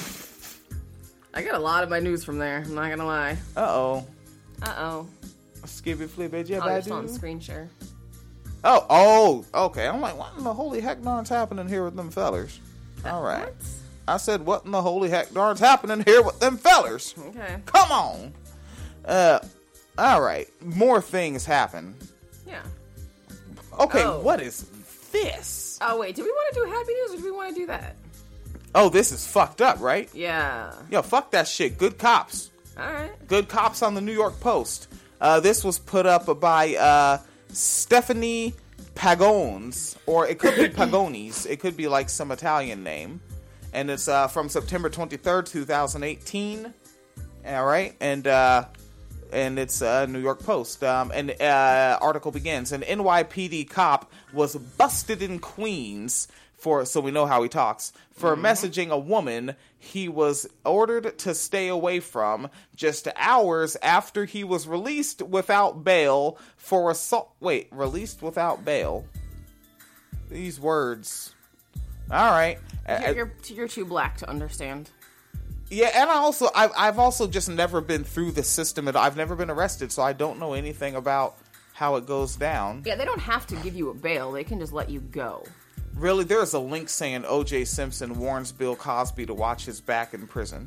I got a lot of my news from there. I'm not gonna lie. Uh oh. Uh oh. Skibby flip it, yeah, Oh, bad just on dude. screen share. Oh, oh, okay. I'm like, what in the holy heck darn's happening here with them fellers? All right. What? I said, what in the holy heck darn's happening here with them fellers? Okay. Come on. Uh, all right. More things happen. Yeah. Okay, Oh. what is this? Oh wait, do we want to do happy news or do we want to do that? Oh, this is fucked up, right? Yeah. Yo, fuck that shit. Good cops. All right. Good cops on the New York Post. Uh, this was put up by uh, Stephanie Pagones, or it could be Pagonis. It could be like some Italian name. And it's uh, from September twenty-third, twenty eighteen. All right. And uh, and it's uh, New York Post. Um, and uh, article begins. An N Y P D cop was busted in Queens for, so we know how he talks, for mm-hmm. messaging a woman he was ordered to stay away from just hours after he was released without bail for assault. Wait, released without bail? These words. All right. You're, you're, you're too black to understand. Yeah, and I also, I've, I've also just never been through the system. At, I've never been arrested, so I don't know anything about how it goes down. Yeah, they don't have to give you a bail. They can just let you go. Really, there's a link saying O J Simpson warns Bill Cosby to watch his back in prison.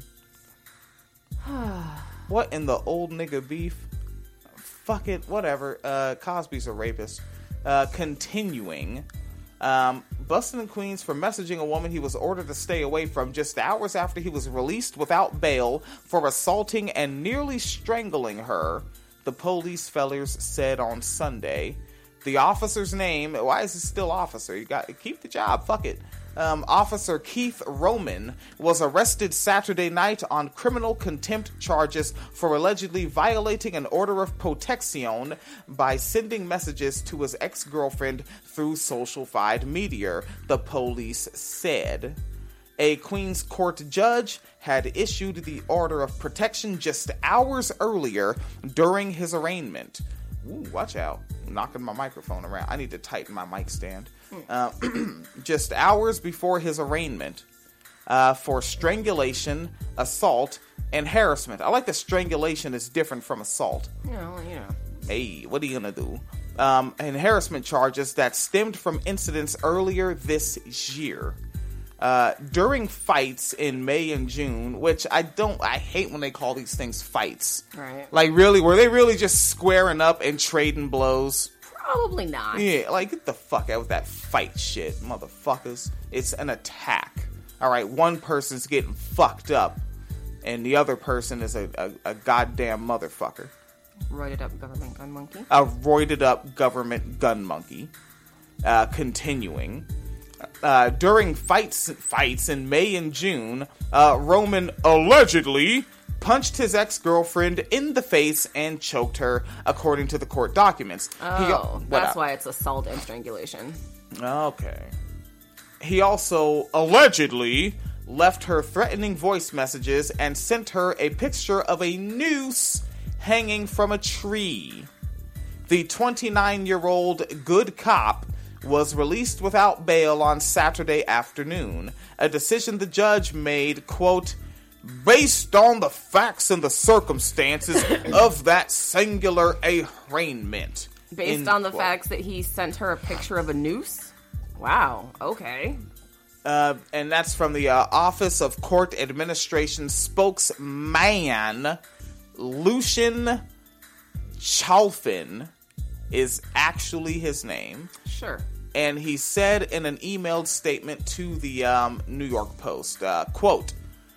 What in the old nigga beef? Fuck it, whatever. Uh, Cosby's a rapist. Uh, continuing. Um, busted in Queens for messaging a woman he was ordered to stay away from just hours after he was released without bail for assaulting and nearly strangling her, the police fellers said on Sunday. The officer's name, why is he still officer? You got keep the job, fuck it. Um, Officer Keith Roman was arrested Saturday night on criminal contempt charges for allegedly violating an order of protection by sending messages to his ex-girlfriend through social-fied media, the police said. A Queens court judge had issued the order of protection just hours earlier during his arraignment. Ooh, watch out. I'm knocking my microphone around. I need to tighten my mic stand. Uh, just hours before his arraignment uh, for strangulation, assault, and harassment. I like that strangulation is different from assault. You know, you know. Hey, what are you going to do? Um, and harassment charges that stemmed from incidents earlier this year. Uh, during fights in May and June, which I don't, I hate when they call these things fights. Right. Like, really, were they really just squaring up and trading blows? Probably not. Yeah, like, get the fuck out with that fight shit, motherfuckers. It's an attack. All right, one person's getting fucked up, and the other person is a, a, a goddamn motherfucker. Roided up government gun monkey. A roided up government gun monkey. Uh, continuing. Uh, during fights fights in May and June, uh, Roman allegedly punched his ex-girlfriend in the face and choked her, according to the court documents. Oh, he, that's up? why it's assault and strangulation. Okay. He also allegedly left her threatening voice messages and sent her a picture of a noose hanging from a tree. The twenty-nine-year-old good cop was released without bail on Saturday afternoon, a decision the judge made, quote, based on the facts and the circumstances of that singular arraignment. Based on the quote. Facts that he sent her a picture of a noose? Wow, okay. Uh, and that's from the uh, Office of Court Administration spokesman, Lucian Chalfin is actually his name. Sure. And he said in an emailed statement to the um, New York Post, uh, quote,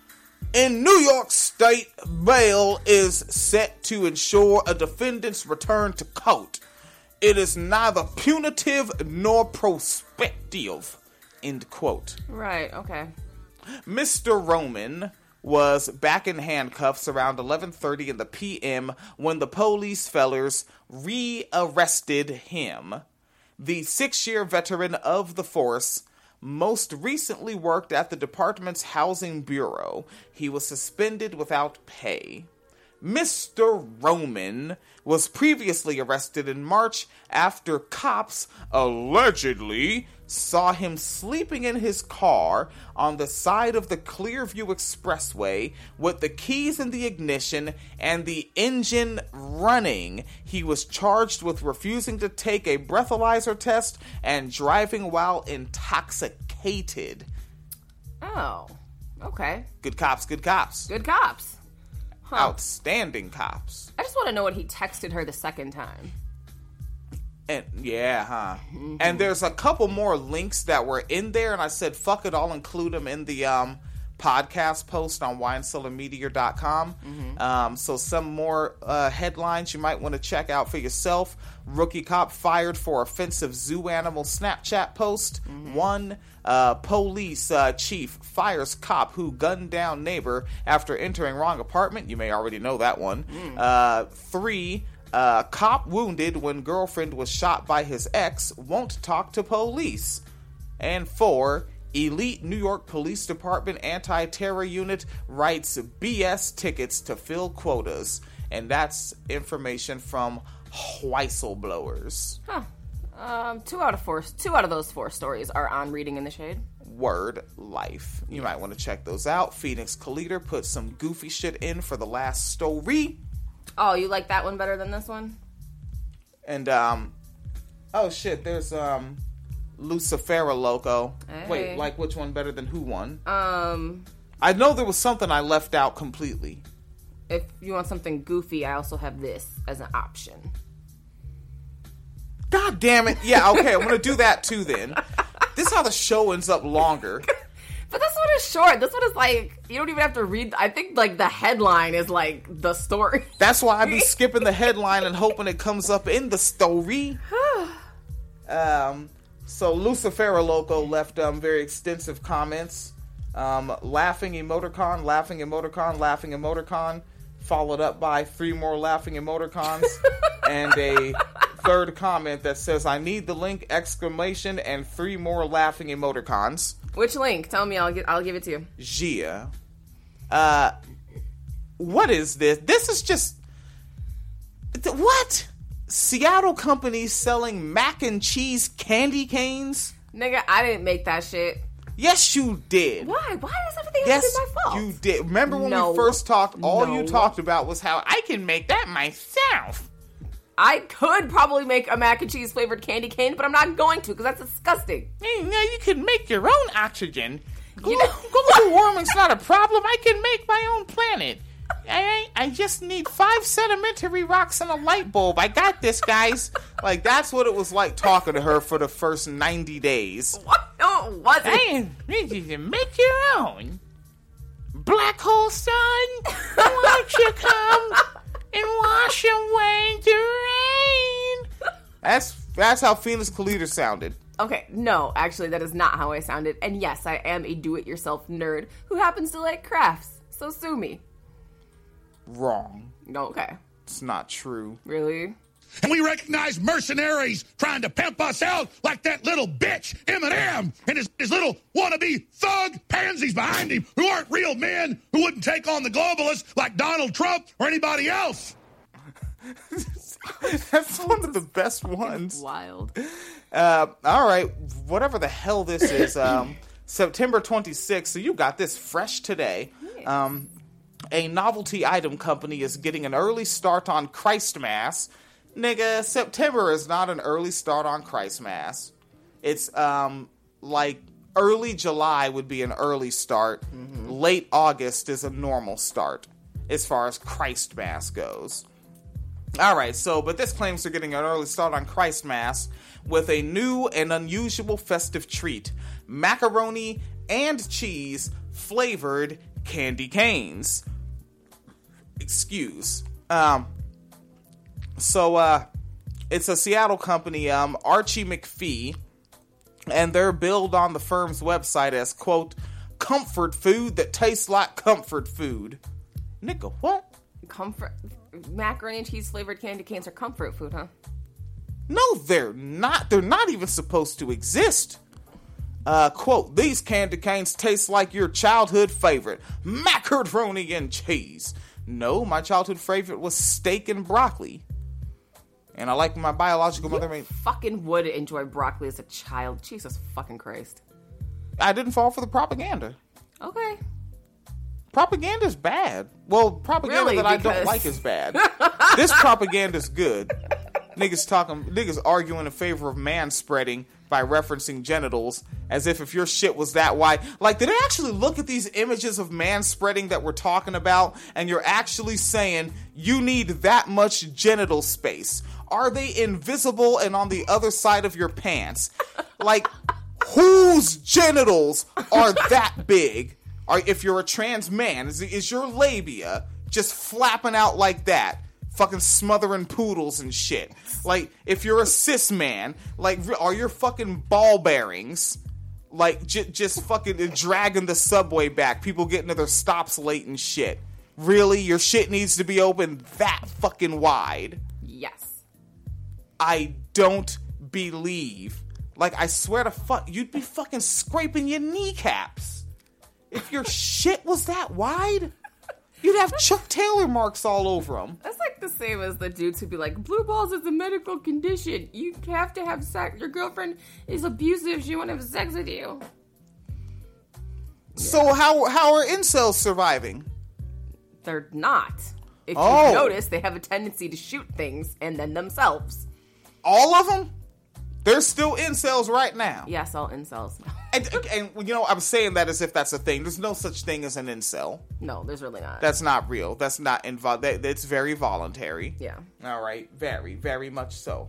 in New York State, bail is set to ensure a defendant's return to court. It is neither punitive nor prospective, end quote. Right, okay. Mister Roman was back in handcuffs around eleven thirty in the p m when the police fellers re-arrested him. The six-year veteran of the force most recently worked at the department's housing bureau. He was suspended without pay. Mister Roman was previously arrested in March after cops allegedly saw him sleeping in his car on the side of the Clearview Expressway with the keys in the ignition and the engine running. He was charged with refusing to take a breathalyzer test and driving while intoxicated. Oh, okay. Good cops, good cops. Good cops. Huh. Outstanding cops. I just want to know what he texted her the second time. And yeah, huh? Mm-hmm. And there's a couple more links that were in there, and I said, fuck it, I'll include them in the um, podcast post on wine cellar media dot com. Mm-hmm. Um, so some more uh, headlines you might want to check out for yourself. Rookie cop fired for offensive zoo animal Snapchat post. Mm-hmm. One, uh, police uh, chief fires cop who gunned down neighbor after entering wrong apartment. You may already know that one. Mm. Uh, three, Uh, cop wounded when girlfriend was shot by his ex, won't talk to police. And four, elite New York Police Department anti-terror unit writes B S tickets to fill quotas. And that's information from Whistleblowers. Huh. Um, two out of four, two out of those four stories are on Reading in the Shade. Word life. You might want to check those out. Phoenix Calida put some goofy shit in for the last story. Oh, you like that one better than this one? And, um, oh shit, there's, um, Lucifera Loco. Hey. Wait, like which one better than who one? Um, I know there was something I left out completely. If you want something goofy, I also have this as an option. God damn it. Yeah, okay, I'm gonna do that too then. This is how the show ends up longer. But this one is short. This one is like, you don't even have to read. I think like the headline is like the story. That's why I be skipping the headline and hoping it comes up in the story. um, so Lucifera Loco left um, very extensive comments. Um, laughing emoticon, laughing emoticon, laughing emoticon, followed up by three more laughing emoticons and a third comment that says, I need the link, exclamation, and three more laughing emoticons. Which link? Tell me, I'll get, I'll give it to you. Gia. Uh, what is this? This is just... Th- what? Seattle companies selling mac and cheese candy canes? Nigga, I didn't make that shit. Yes, you did. Why? Why does everything yes, have to be my fault? You did. Remember when no. we first talked, all no. you talked about was how I can make that myself. I could probably make a mac and cheese flavored candy cane, but I'm not going to because that's disgusting. Hey, now you can make your own oxygen. You know, global warming's not a problem. I can make my own planet. I I just need five sedimentary rocks and a light bulb. I got this, guys. Like, that's what it was like talking to her for the first ninety days. What? No, it wasn't. Hey, you can make your own. Black hole sun, won't you come and wash away the rain? That's That's how Phoenix Calida sounded. Okay, no, actually, that is not how I sounded. And yes, I am a do-it-yourself nerd who happens to like crafts. So sue me. Wrong. Okay. It's not true. Really? And we recognize mercenaries trying to pimp us out like that little bitch, Eminem, and his, his little wannabe thug pansies behind him who aren't real men, who wouldn't take on the globalists like Donald Trump or anybody else. That's one of the best ones. Wild. Uh, all right, whatever the hell this is, um, September twenty-sixth, so you got this fresh today. Um, a novelty item company is getting an early start on Christmas. Nigga, September is not an early start on Christmas. It's, um, like, early July would be an early start. Mm-hmm. Late August is a normal start, as far as Christmas goes. Alright, so, but this claims they're getting an early start on Christmas with a new and unusual festive treat. Macaroni and cheese flavored candy canes. Excuse. Um, so, uh, it's a Seattle company, um, Archie McPhee, and they're billed on the firm's website as, quote, comfort food that tastes like comfort food. Nigga, what? Comfort... Macaroni and cheese flavored candy canes are comfort food, huh? No, they're not. They're not even supposed to exist. Uh, quote, these candy canes taste like your childhood favorite, macaroni and cheese. No, my childhood favorite was steak and broccoli. And I like my biological you mother made... fucking would enjoy broccoli as a child. Jesus fucking Christ. I didn't fall for the propaganda. Okay. Propaganda's bad. Well, propaganda really, that because... I don't like is bad. This propaganda's good. Niggas talking, niggas arguing in favor of man spreading by referencing genitals as if if your shit was that wide. Like, did they actually look at these images of man spreading that we're talking about and you're actually saying you need that much genital space? Are they invisible and on the other side of your pants? Like, whose genitals are that big? Or if you're a trans man, is, is your labia just flapping out like that? Fucking smothering poodles and shit. Like, if you're a cis man, like, are your fucking ball bearings, like, j- just fucking dragging the subway back? People getting to their stops late and shit. Really? Your shit needs to be open that fucking wide? Yes. I don't believe. Like, I swear to fuck, you'd be fucking scraping your kneecaps. If your shit was that wide, you'd have Chuck Taylor marks all over them. That's like the same as the dudes who'd be like, blue balls is a medical condition. You have to have sex. Your girlfriend is abusive. She won't have sex with you. So yeah. how how are incels surviving? They're not. If oh. you notice, they have a tendency to shoot things and then themselves. All of them? They're still incels right now. Yes, all incels. And, and, you know, I'm saying that as if that's a thing. There's no such thing as an incel. No, there's really not. That's not real. That's not involved. That, that's very voluntary. Yeah. All right. Very, very much so.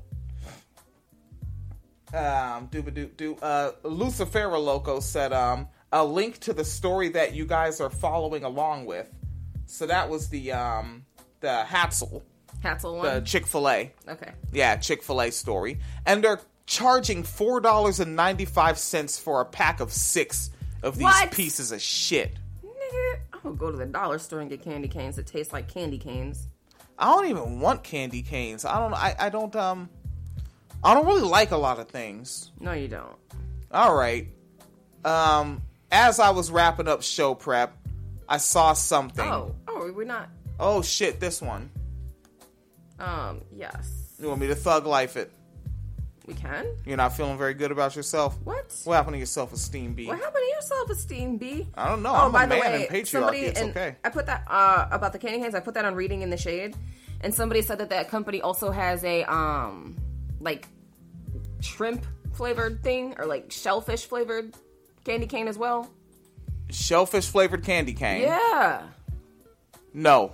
Um, do do do. Uh, Lucifera Loco said, um, a link to the story that you guys are following along with. So that was the um, the Hatzel. Hatzel one. The Chick-fil-A. Okay. Yeah, Chick-fil-A story, and they're charging four dollars and ninety-five cents for a pack of six of these what? pieces of shit. Nigga, I'm gonna go to the dollar store and get candy canes that taste like candy canes. I don't even want candy canes. I don't. I, I don't. Um. I don't really like a lot of things. No, you don't. All right. Um. As I was wrapping up show prep, I saw something. Oh. Oh, we're not. Oh shit! This one. Um. Yes. You want me to thug life it? We can? You're not feeling very good about yourself? What? What happened to your self-esteem, B? What happened to your self-esteem, B? I don't know. Oh, I'm by a the man way, in patriarchy. somebody, It's and okay. I put that, uh, about the candy canes, I put that on Reading in the Shade, and somebody said that that company also has a, um, like, shrimp-flavored thing, or, like, shellfish-flavored candy cane as well. Shellfish-flavored candy cane? Yeah. No.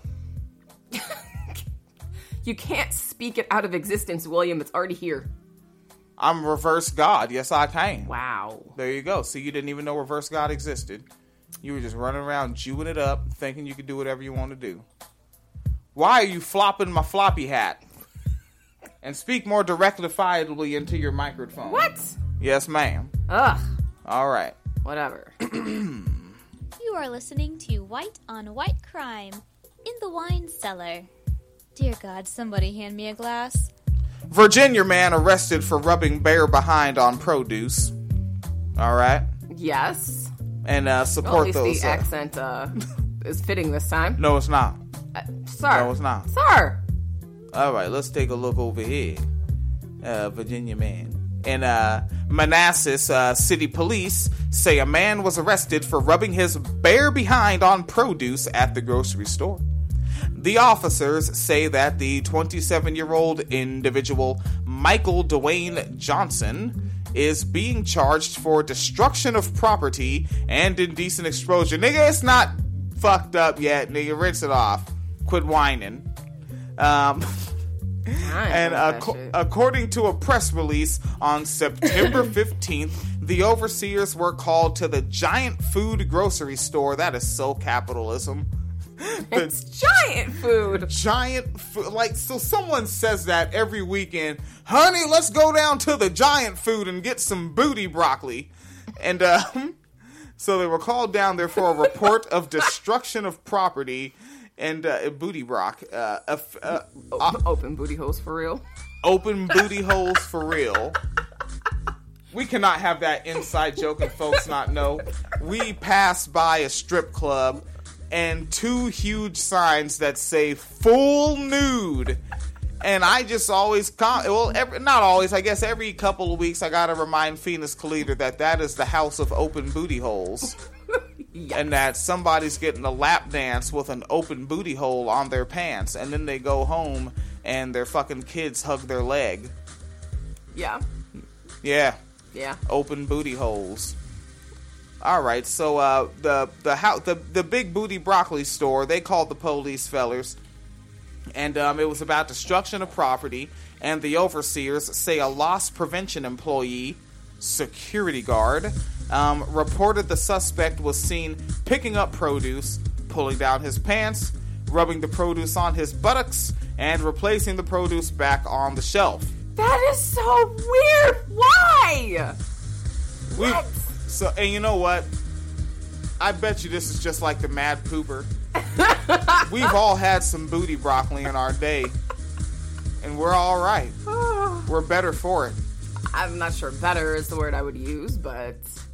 You can't speak it out of existence, William. It's already here. I'm reverse God. Yes, I can. Wow. There you go. See, you didn't even know reverse God existed. You were just running around chewing it up, thinking you could do whatever you want to do. Why are you flopping my floppy hat? And speak more directifiably into your microphone. What? Yes, ma'am. Ugh. All right. Whatever. You are listening to White on White Crime in the Wine Cellar. Dear God, somebody hand me a glass. Virginia man arrested for rubbing bare behind on produce. All right. Yes. And uh, support well, at those. least the uh, accent uh, is fitting this time. No, it's not. Uh, sir. No, it's not. Sir. All right, let's take a look over here. Uh, Virginia man. In uh, Manassas, uh, city police say a man was arrested for rubbing his bare behind on produce at the grocery store. The officers say that the twenty-seven-year-old individual, Michael Dwayne Johnson, is being charged for destruction of property and indecent exposure. Nigga, it's not fucked up yet. Nigga, rinse it off. Quit whining. Um... And ac- according to a press release on September fifteenth, the overseers were called to the Giant Food grocery store. That is so capitalism. The it's giant food. Giant food. Like, so someone says that every weekend. Honey, let's go down to the Giant Food and get some booty broccoli. And um, so they were called down there for a report of destruction of property. And uh, booty brock. Uh, uh, uh, open, open booty holes for real. Open booty holes for real. We cannot have that inside joke and folks not know. We passed by a strip club and two huge signs that say full nude. And I just always, com- well, every, not always, I guess every couple of weeks I gotta remind Phoenix Kalita that that is the house of open booty holes. Yes. And that somebody's getting a lap dance with an open booty hole on their pants, and then they go home and their fucking kids hug their leg. Yeah. Yeah. Yeah. Open booty holes. All right, so uh, the the house, the the big booty broccoli store, they called the police, fellers, and um, it was about destruction of property. And the overseers say a loss prevention employee, security guard, um, reported the suspect was seen picking up produce, pulling down his pants, rubbing the produce on his buttocks, and replacing the produce back on the shelf. That is so weird. Why? We, what? So, and you know what? I bet you this is just like the Mad Pooper. We've all had some booty broccoli in our day, and we're all right. We're better for it. I'm not sure better is the word I would use, but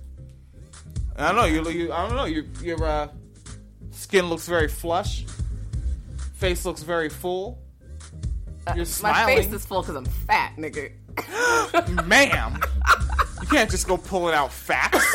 I don't know. You, you I don't know. Your your uh, skin looks very flush. Face looks very full. You're uh, smiling. My face is full because I'm fat, nigga. Ma'am, you can't just go pulling out facts.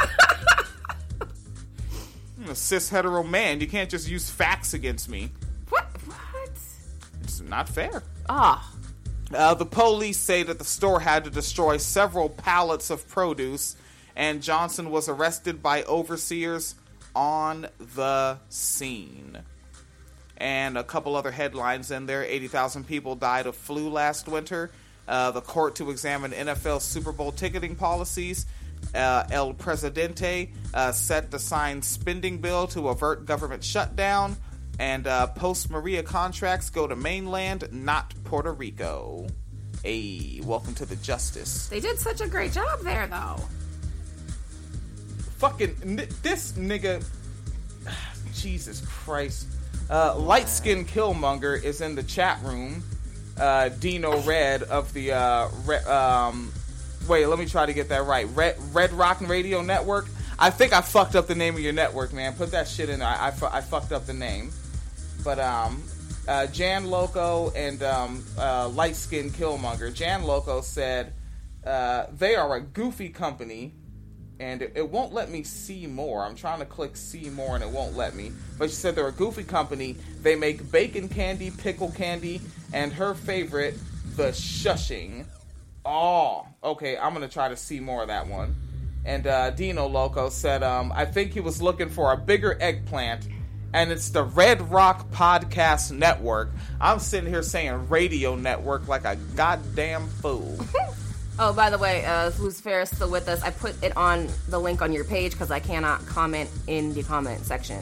I'm a cis hetero man. You can't just use facts against me. What? What? It's not fair. Ah. Uh, the police say that the store had to destroy several pallets of produce, and Johnson was arrested by overseers on the scene. And a couple other headlines in there. eighty thousand people died of flu last winter. Uh, the court to examine N F L Super Bowl ticketing policies. Uh, El Presidente uh, set to sign spending bill to avert government shutdown. And uh, post-Maria contracts go to mainland, not Puerto Rico. Hey, welcome to the justice. They did such a great job there, though. Fucking, n- this nigga... Jesus Christ. Uh, Light-skinned Killmonger is in the chat room. Uh, Dino Red of the... Uh, Re- um, wait, let me try to get that right. Red, Red Rock Radio Network. I think I fucked up the name of your network, man. Put that shit in there. I, I, fu- I fucked up the name. But, um, uh, Jan Loco and, um, uh, Light Skin Killmonger. Jan Loco said, uh, they are a goofy company, and it, it won't let me see more. I'm trying to click see more, and it won't let me. But she said they're a goofy company. They make bacon candy, pickle candy, and her favorite, the shushing. Oh, okay, I'm gonna try to see more of that one. And, uh, Dino Loco said, um, I think he was looking for a bigger eggplant, and it's the Red Rock Podcast Network. I'm sitting here saying radio network like a goddamn fool. Oh, by the way, uh, Lucifer is still with us. I put it on the link on your page because I cannot comment in the comment section.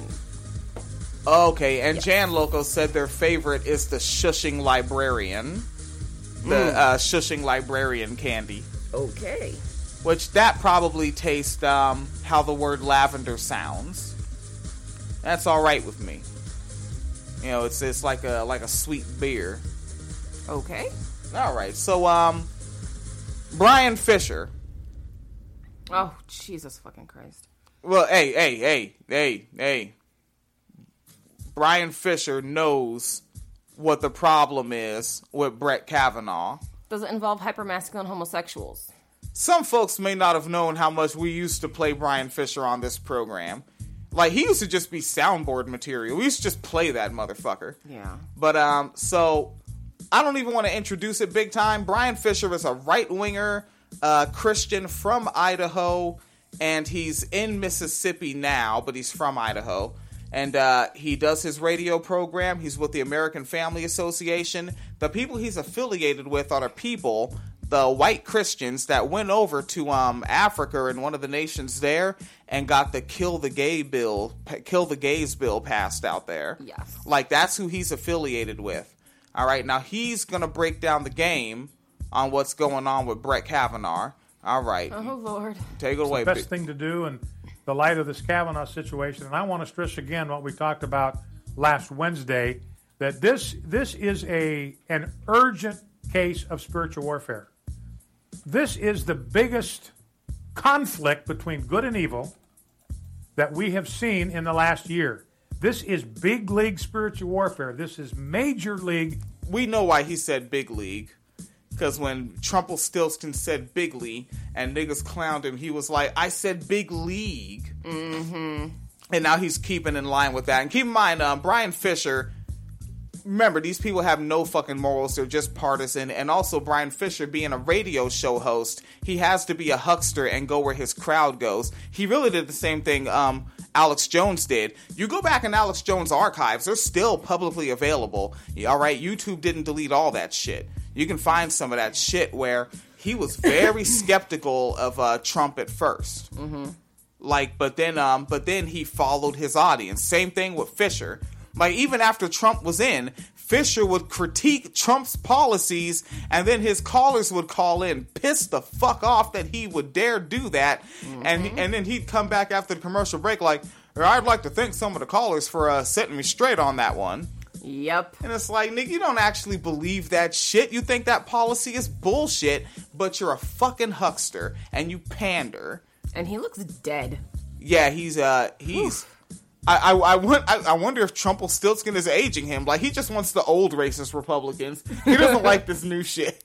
Okay, and yes. Jan Loco said their favorite is the Shushing Librarian. the mm. uh, shushing librarian candy. Okay. Which that probably tastes um, how the word lavender sounds. That's all right with me. You know, it's it's like a like a sweet beer. Okay. All right. So, um, Brian Fisher. Oh, Jesus fucking Christ. Well, hey, hey, hey, hey, hey. Brian Fisher knows what the problem is with Brett Kavanaugh. Does it involve hypermasculine homosexuals? Some folks may not have known how much we used to play Brian Fisher on this program. Like, he used to just be soundboard material. We used to just play that motherfucker. Yeah. But, um, so, I don't even want to introduce it big time. Brian Fisher is a right-winger uh, Christian from Idaho, and he's in Mississippi now, but he's from Idaho. And uh, he does his radio program. He's with the American Family Association. The people he's affiliated with are the people, the white Christians that went over to um, Africa and one of the nations there and got the kill the gay bill, kill the gays bill passed out there. Yes. Like, that's who he's affiliated with. All right, now he's going to break down the game on what's going on with Brett Kavanaugh. All right. Oh, Lord. Take it away. It's the best thing to do in the light of this Kavanaugh situation. And I want to stress again what we talked about last Wednesday, that this this is a an urgent case of spiritual warfare. This is the biggest conflict between good and evil that we have seen in the last year. This is big league spiritual warfare. This is major league. We know why he said big league. Because when Trumpelstiltskin said big league and niggas clowned him, he was like, I said big league. Mm-hmm. And now he's keeping in line with that. And keep in mind, um, Brian Fisher, remember, these people have no fucking morals. They're just partisan. And also, Brian Fisher, being a radio show host, he has to be a huckster and go where his crowd goes. He really did the same thing um, Alex Jones did. You go back in Alex Jones' archives, they're still publicly available. All right, YouTube didn't delete all that shit. You can find some of that shit where he was very skeptical of uh, Trump at first. Mm-hmm. Like, but then, um, but then he followed his audience. Same thing with Fisher. Like, even after Trump was in, Fisher would critique Trump's policies, and then his callers would call in, pissed the fuck off that he would dare do that. Mm-hmm. And and then he'd come back after the commercial break like, I'd like to thank some of the callers for uh, setting me straight on that one. Yep. And it's like, nigga, you don't actually believe that shit. You think that policy is bullshit, but you're a fucking huckster, and you pander. And he looks dead. Yeah, he's, uh, he's... I, I, I, want, I, I wonder if Trumpelstiltskin is aging him. Like, he just wants the old racist Republicans. He doesn't like this new shit.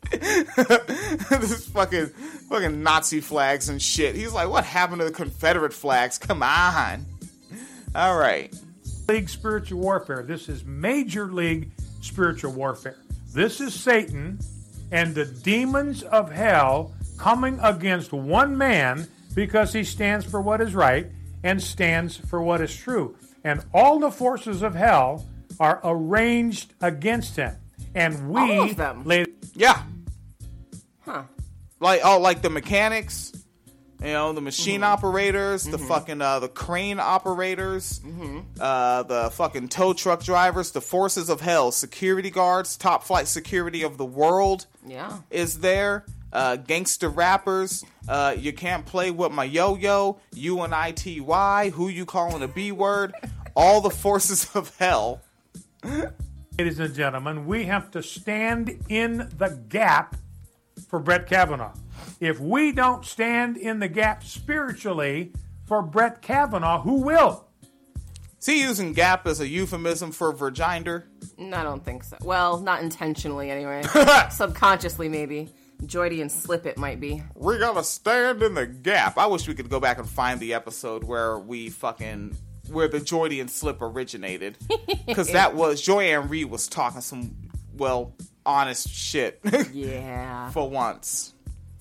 This fucking, fucking Nazi flags and shit. He's like, what happened to the Confederate flags? Come on. All right. League spiritual warfare. This is major league spiritual warfare. This is Satan and the demons of hell coming against one man because he stands for what is right and stands for what is true. And all the forces of hell are arranged against him. And we... All of them? Lay- yeah. Huh. Like, oh, like the mechanics, you know, the machine mm-hmm. operators, mm-hmm. the fucking, uh, the crane operators, mm-hmm. uh, the fucking tow truck drivers, the forces of hell, security guards, top flight security of the world yeah. is there. Uh, gangster rappers, uh, you can't play with my yo-yo, U N I T Y, who you calling a B-word, all the forces of hell. Ladies and gentlemen, we have to stand in the gap for Brett Kavanaugh. If we don't stand in the gap spiritually for Brett Kavanaugh, who will? Is he using gap as a euphemism for virginder? No, I don't think so. Well, not intentionally anyway. Subconsciously, maybe. Joydy and Slip It might be. We gotta stand in the gap. I wish we could go back and find the episode where we fucking... where the Joydy and Slip originated. Because that was... Joyanne Reed was talking some, well, honest shit. Yeah. For once.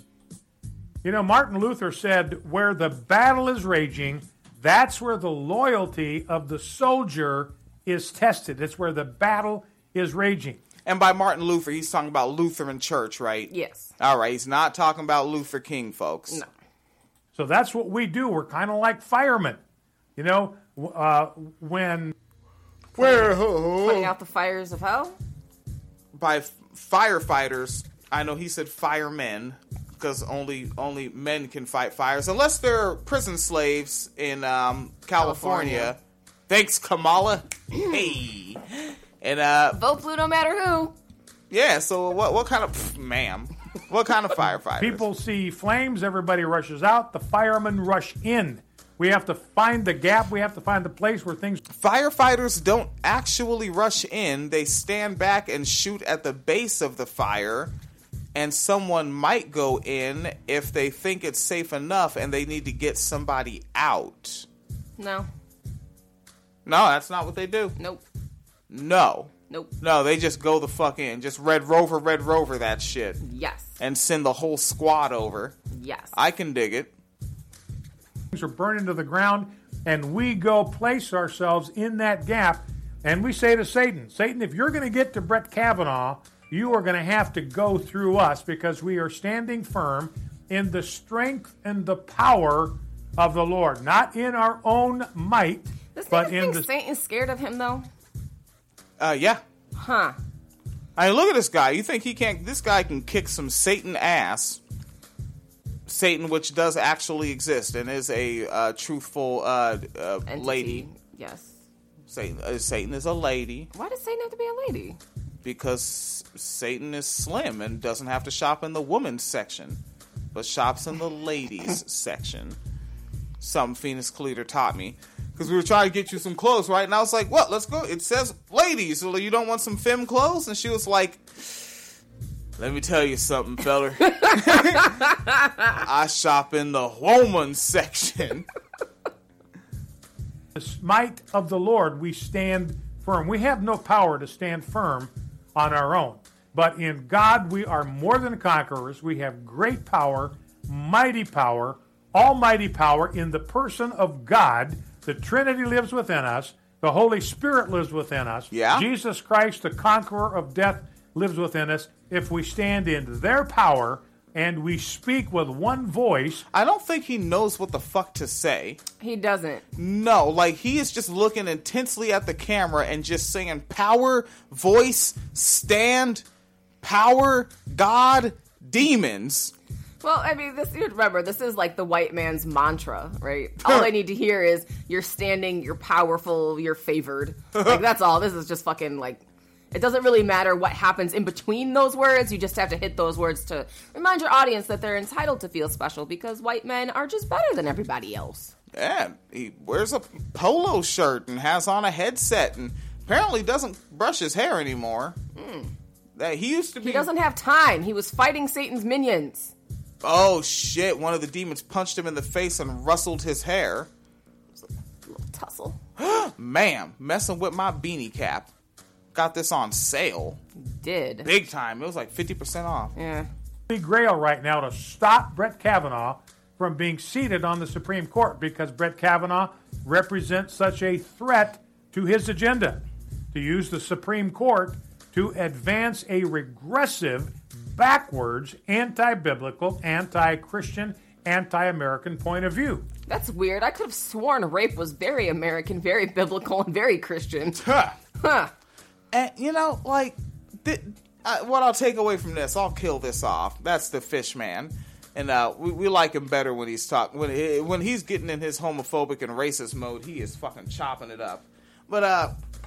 You know, Martin Luther said, where the battle is raging, that's where the loyalty of the soldier is tested. It's where the battle is raging. And by Martin Luther, he's talking about Lutheran Church, right? Yes. All right, he's not talking about Luther King, folks. No. So that's what we do. We're kind of like firemen. You know, uh, when... Putting, putting out the fires of hell? By f- firefighters, I know he said firemen, because only only men can fight fires, unless they're prison slaves in um, California. California. Thanks, Kamala. Hey. And uh, vote blue no matter who. Yeah, so what what kind of, pff, ma'am, what kind of firefighters? People see flames, everybody rushes out, the firemen rush in. We have to find the gap, we have to find the place where things... Firefighters don't actually rush in, they stand back and shoot at the base of the fire, and someone might go in if they think it's safe enough and they need to get somebody out. No. No, that's not what they do. Nope. No. Nope. No, they just go the fuck in. Just Red Rover, Red Rover that shit. Yes. And send the whole squad over. Yes. I can dig it. Things are burning to the ground, and we go place ourselves in that gap, and we say to Satan, Satan, if you're going to get to Brett Kavanaugh, you are going to have to go through us, because we are standing firm in the strength and the power of the Lord. Not in our own might, Does but you in think the... Satan's scared of him, though? Uh, yeah. Huh. I mean, look at this guy. You think he can't... This guy can kick some Satan ass. Satan, which does actually exist and is a uh, truthful uh, uh, lady. Yes. Satan, uh, Satan is a lady. Why does Satan have to be a lady? Because Satan is slim and doesn't have to shop in the women's section, but shops in the ladies' section. Something Phoenix Calida taught me. Because we were trying to get you some clothes, right? And I was like, what? Let's go. It says ladies. So you don't want some femme clothes? And she was like, let me tell you something, feller. I shop in the woman section. The might of the Lord, we stand firm. We have no power to stand firm on our own. But in God, we are more than conquerors. We have great power, mighty power, almighty power in the person of God. The Trinity lives within us. The Holy Spirit lives within us. Yeah. Jesus Christ, the conqueror of death, lives within us. If we stand in their power and we speak with one voice... I don't think he knows what the fuck to say. He doesn't. No, like, he is just looking intensely at the camera and just saying power, voice, stand, power, God, demons... Well, I mean, this. You remember, this is like the white man's mantra, right? All they need to hear is, you're standing, you're powerful, you're favored. Like, that's all. This is just fucking, like, it doesn't really matter what happens in between those words. You just have to hit those words to remind your audience that they're entitled to feel special, because white men are just better than everybody else. Yeah, he wears a polo shirt and has on a headset and apparently doesn't brush his hair anymore. Mm. That he used to be... He doesn't have time. He was fighting Satan's minions. Oh, shit. One of the demons punched him in the face and rustled his hair. It was a little tussle. Ma'am, messing with my beanie cap. Got this on sale. Did. Big time. It was like fifty percent off. Yeah. Big Grail right now to stop Brett Kavanaugh from being seated on the Supreme Court, because Brett Kavanaugh represents such a threat to his agenda. To use the Supreme Court to advance a regressive, backwards, anti-biblical, anti-Christian, anti-American point of view. That's weird. I could have sworn rape was very American, very biblical, and very Christian. Huh. Huh. And, you know, like, th- uh, what I'll take away from this, I'll kill this off. That's the fish man. And uh, we, we like him better when he's talking. When, he, when he's getting in his homophobic and racist mode, he is fucking chopping it up. But uh,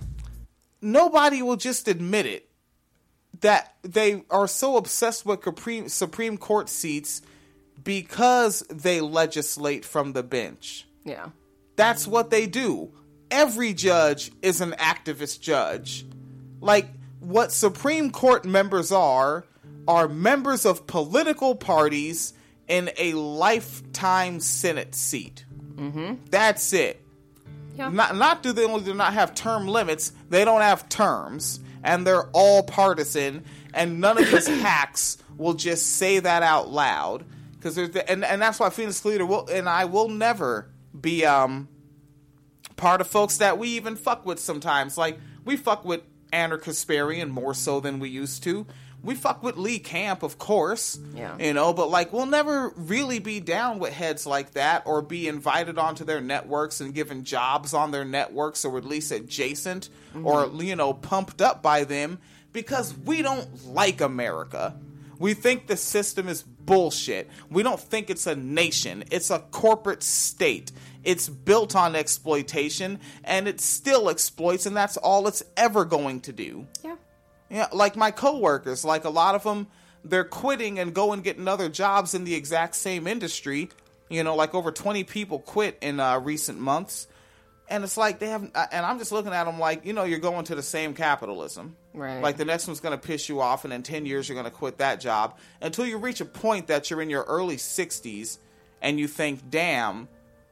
nobody will just admit it. That they are so obsessed with Supreme, Supreme Court seats because they legislate from the bench. Yeah. That's what they do. Every judge is an activist judge. Like, what Supreme Court members are, are members of political parties in a lifetime Senate seat. Mm-hmm. That's it. Yeah. Not, not do they only do not have term limits, they don't have terms. And they're all partisan, and none of these hacks will just say that out loud. Because there's the, and, and that's why Phoenix Calida will and I will never be um part of folks that we even fuck with sometimes. Like, we fuck with Anna Kasparian more so than we used to. We fuck with Lee Camp, of course. Yeah. You know, but like, we'll never really be down with heads like that or be invited onto their networks and given jobs on their networks, or at least adjacent, mm-hmm. or, you know, pumped up by them, because we don't like America. We think the system is bullshit. We don't think it's a nation. It's a corporate state. It's built on exploitation, and it still exploits, and that's all it's ever going to do. Yeah. Yeah, like my coworkers, like a lot of them, they're quitting and go and getting other jobs in the exact same industry. You know, like over twenty people quit in uh, recent months. And it's like they have, and I'm just looking at them like, you know, you're going to the same capitalism. Right. Like the next one's going to piss you off, and in ten years you're going to quit that job until you reach a point that you're in your early sixties and you think, damn,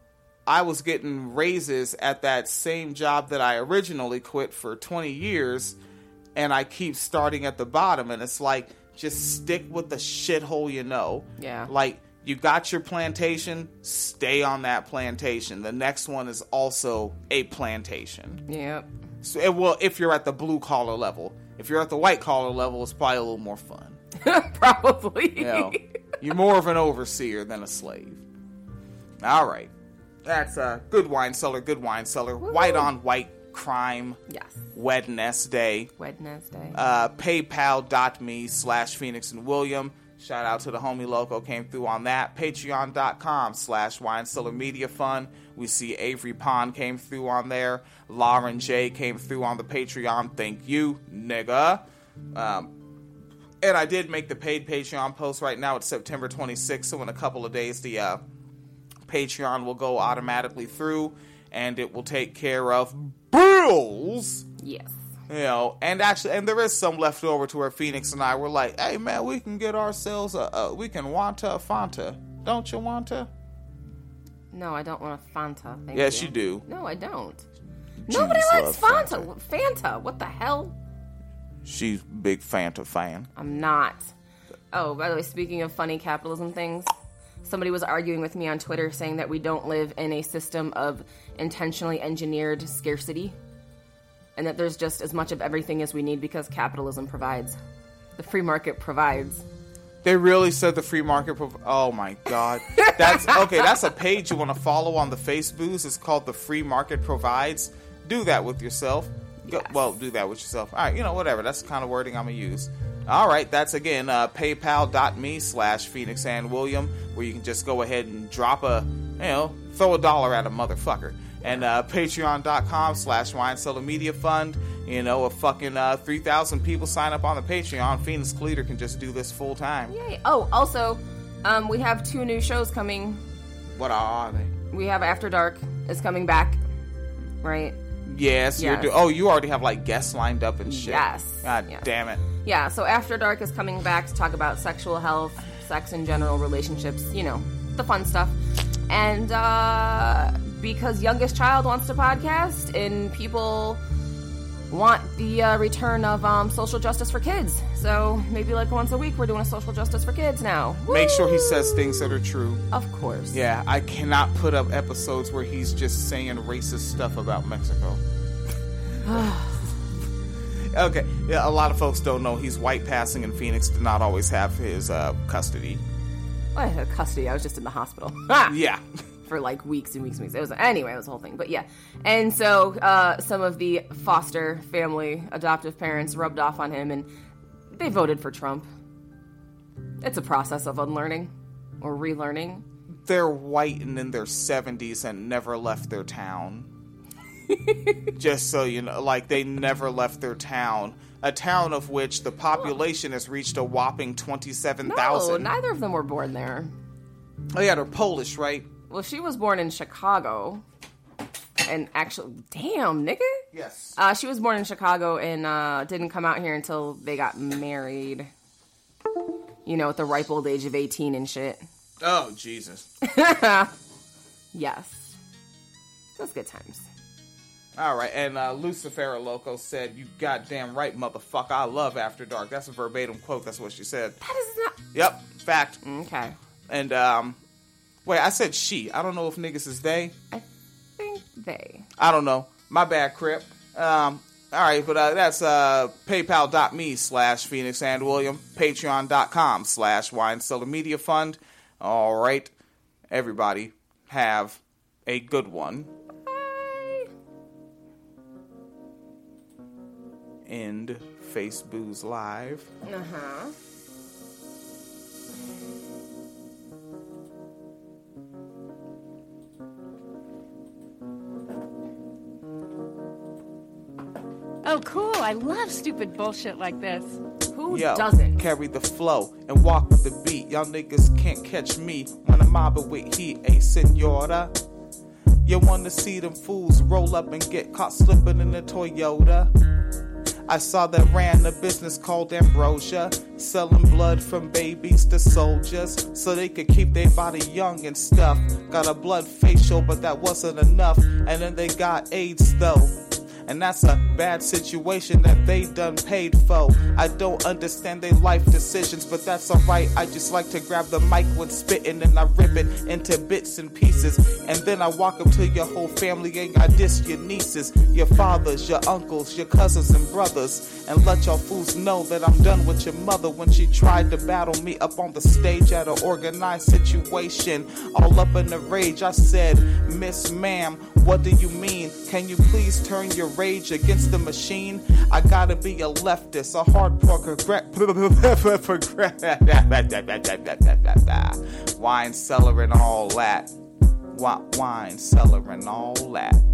I was getting raises at that same job that I originally quit for twenty years, and I keep starting at the bottom. And it's like, just stick with the shithole you know. Yeah. Like, you got your plantation, stay on that plantation. The next one is also a plantation. Yep. So, it, well, if you're at the blue collar level. If you're at the white collar level, it's probably a little more fun. Probably. You know, you're more of an overseer than a slave. All right. That's a good wine cellar, good wine cellar. Woo-hoo. White on white crime. Yes. Wednesday. Wednesday. Uh, PayPal.me slash Phoenix and William. Shout out to the homie Loco, came through on that. Patreon.com slash Wine Cellar Media Fund. We see Avery Pond came through on there. Lauren J came through on the Patreon. Thank you, nigga. Um, and I did make the paid Patreon post right now. It's September twenty-sixth, so in a couple of days, the uh, Patreon will go automatically through, and it will take care of bills. Yes. You know, and actually, and there is some left over to where Phoenix and I were like, hey, man, we can get ourselves a, a we can want a Fanta. Don't you want to? No, I don't want a Fanta. Thank Yes, you. you do. No, I don't. Jews Nobody likes love Fanta. Fanta. What the hell? She's a big Fanta fan. I'm not. Oh, by the way, speaking of funny capitalism things, somebody was arguing with me on Twitter saying that we don't live in a system of intentionally engineered scarcity. And that there's just as much of everything as we need because capitalism provides. The free market provides. They really said the free market. Prov- oh my god, that's okay. That's a page you want to follow on the Facebooks. It's called the Free Market Provides. Do that with yourself. Go, Yes. Well, do that with yourself. All right, you know, whatever. That's the kind of wording I'm gonna use. All right, that's again uh, PayPal.me slash Phoenix and William, where you can just go ahead and drop a, you know, throw a dollar at a motherfucker. And uh, Patreon.com slash Wine Cellar Media Fund. You know, if fucking uh, three thousand people sign up on the Patreon, Phoenix Cleater can just do this full time. Yay. Oh, also, um, we have two new shows coming. What are they? We have After Dark is coming back, right? Yes, you're Yes. do- Oh, you already have like guests lined up and shit. Yes. God Yes. damn it. Yeah, so After Dark is coming back to talk about sexual health, sex in general, relationships, you know, the fun stuff. And uh, because Youngest Child wants to podcast and people want the uh, return of um, social justice for kids. So maybe like once a week we're doing a social justice for kids now. Make sure he Woo! says things that are true. Of course. Yeah, I cannot put up episodes where he's just saying racist stuff about Mexico. Okay, yeah, a lot of folks don't know he's white passing, and Phoenix did not always have his uh, custody. Well, I had custody. I was just in the hospital. Ah! Yeah. For like weeks and weeks and weeks. It was anyway, it was the whole thing. But yeah. And so uh, some of the foster family adoptive parents rubbed off on him and they voted for Trump. It's a process of unlearning or relearning. They're white and in their seventies and never left their town. Just so you know, like they never left their town. A town of which the population has reached a whopping twenty-seven thousand. No, neither of them were born there. Oh yeah, they're Polish, right? Well, she was born in Chicago. And actually, damn, nigga. Yes. Uh, she was born in Chicago and uh, didn't come out here until they got married. You know, at the ripe old age of eighteen and shit. Oh, Jesus. Yes. Those good times. All right, and uh, Lucifera Loco said, "You goddamn right, motherfucker. I love After Dark." That's a verbatim quote. That's what she said. That is not... Yep, fact. Okay. And, um, wait, I said she. I don't know if niggas is they. I think they. I don't know. My bad, Crip. Um, all right, but uh, that's uh, PayPal.me slash Phoenix and William. Patreon.com slash Wine Cellar Media Fund. All right. Everybody have a good one. Bye. End Facebook's live. Uh-huh. Oh, cool. I love stupid bullshit like this. Who Yo, doesn't? carry the flow and walk with the beat. Y'all niggas can't catch me when I'm mobbing with heat, a senora. You wanna see them fools roll up and get caught slipping in a Toyota? I saw that ran a business called Ambrosia, selling blood from babies to soldiers so they could keep their body young and stuff. Got a blood facial, but that wasn't enough. And then they got AIDS though. And that's a bad situation that they done paid for. I don't understand their life decisions, but that's alright. I just like to grab the mic when spitting and I rip it into bits and pieces. And then I walk up to your whole family and I diss your nieces, your fathers, your uncles, your cousins and brothers. And let y'all fools know that I'm done with your mother when she tried to battle me up on the stage at an organized situation. All up in a rage, I said, Miss Ma'am, what do you mean? Can you please turn your rage against the machine? I gotta be a leftist, a hardcore wine cellar and all that. Wine cellar and all that.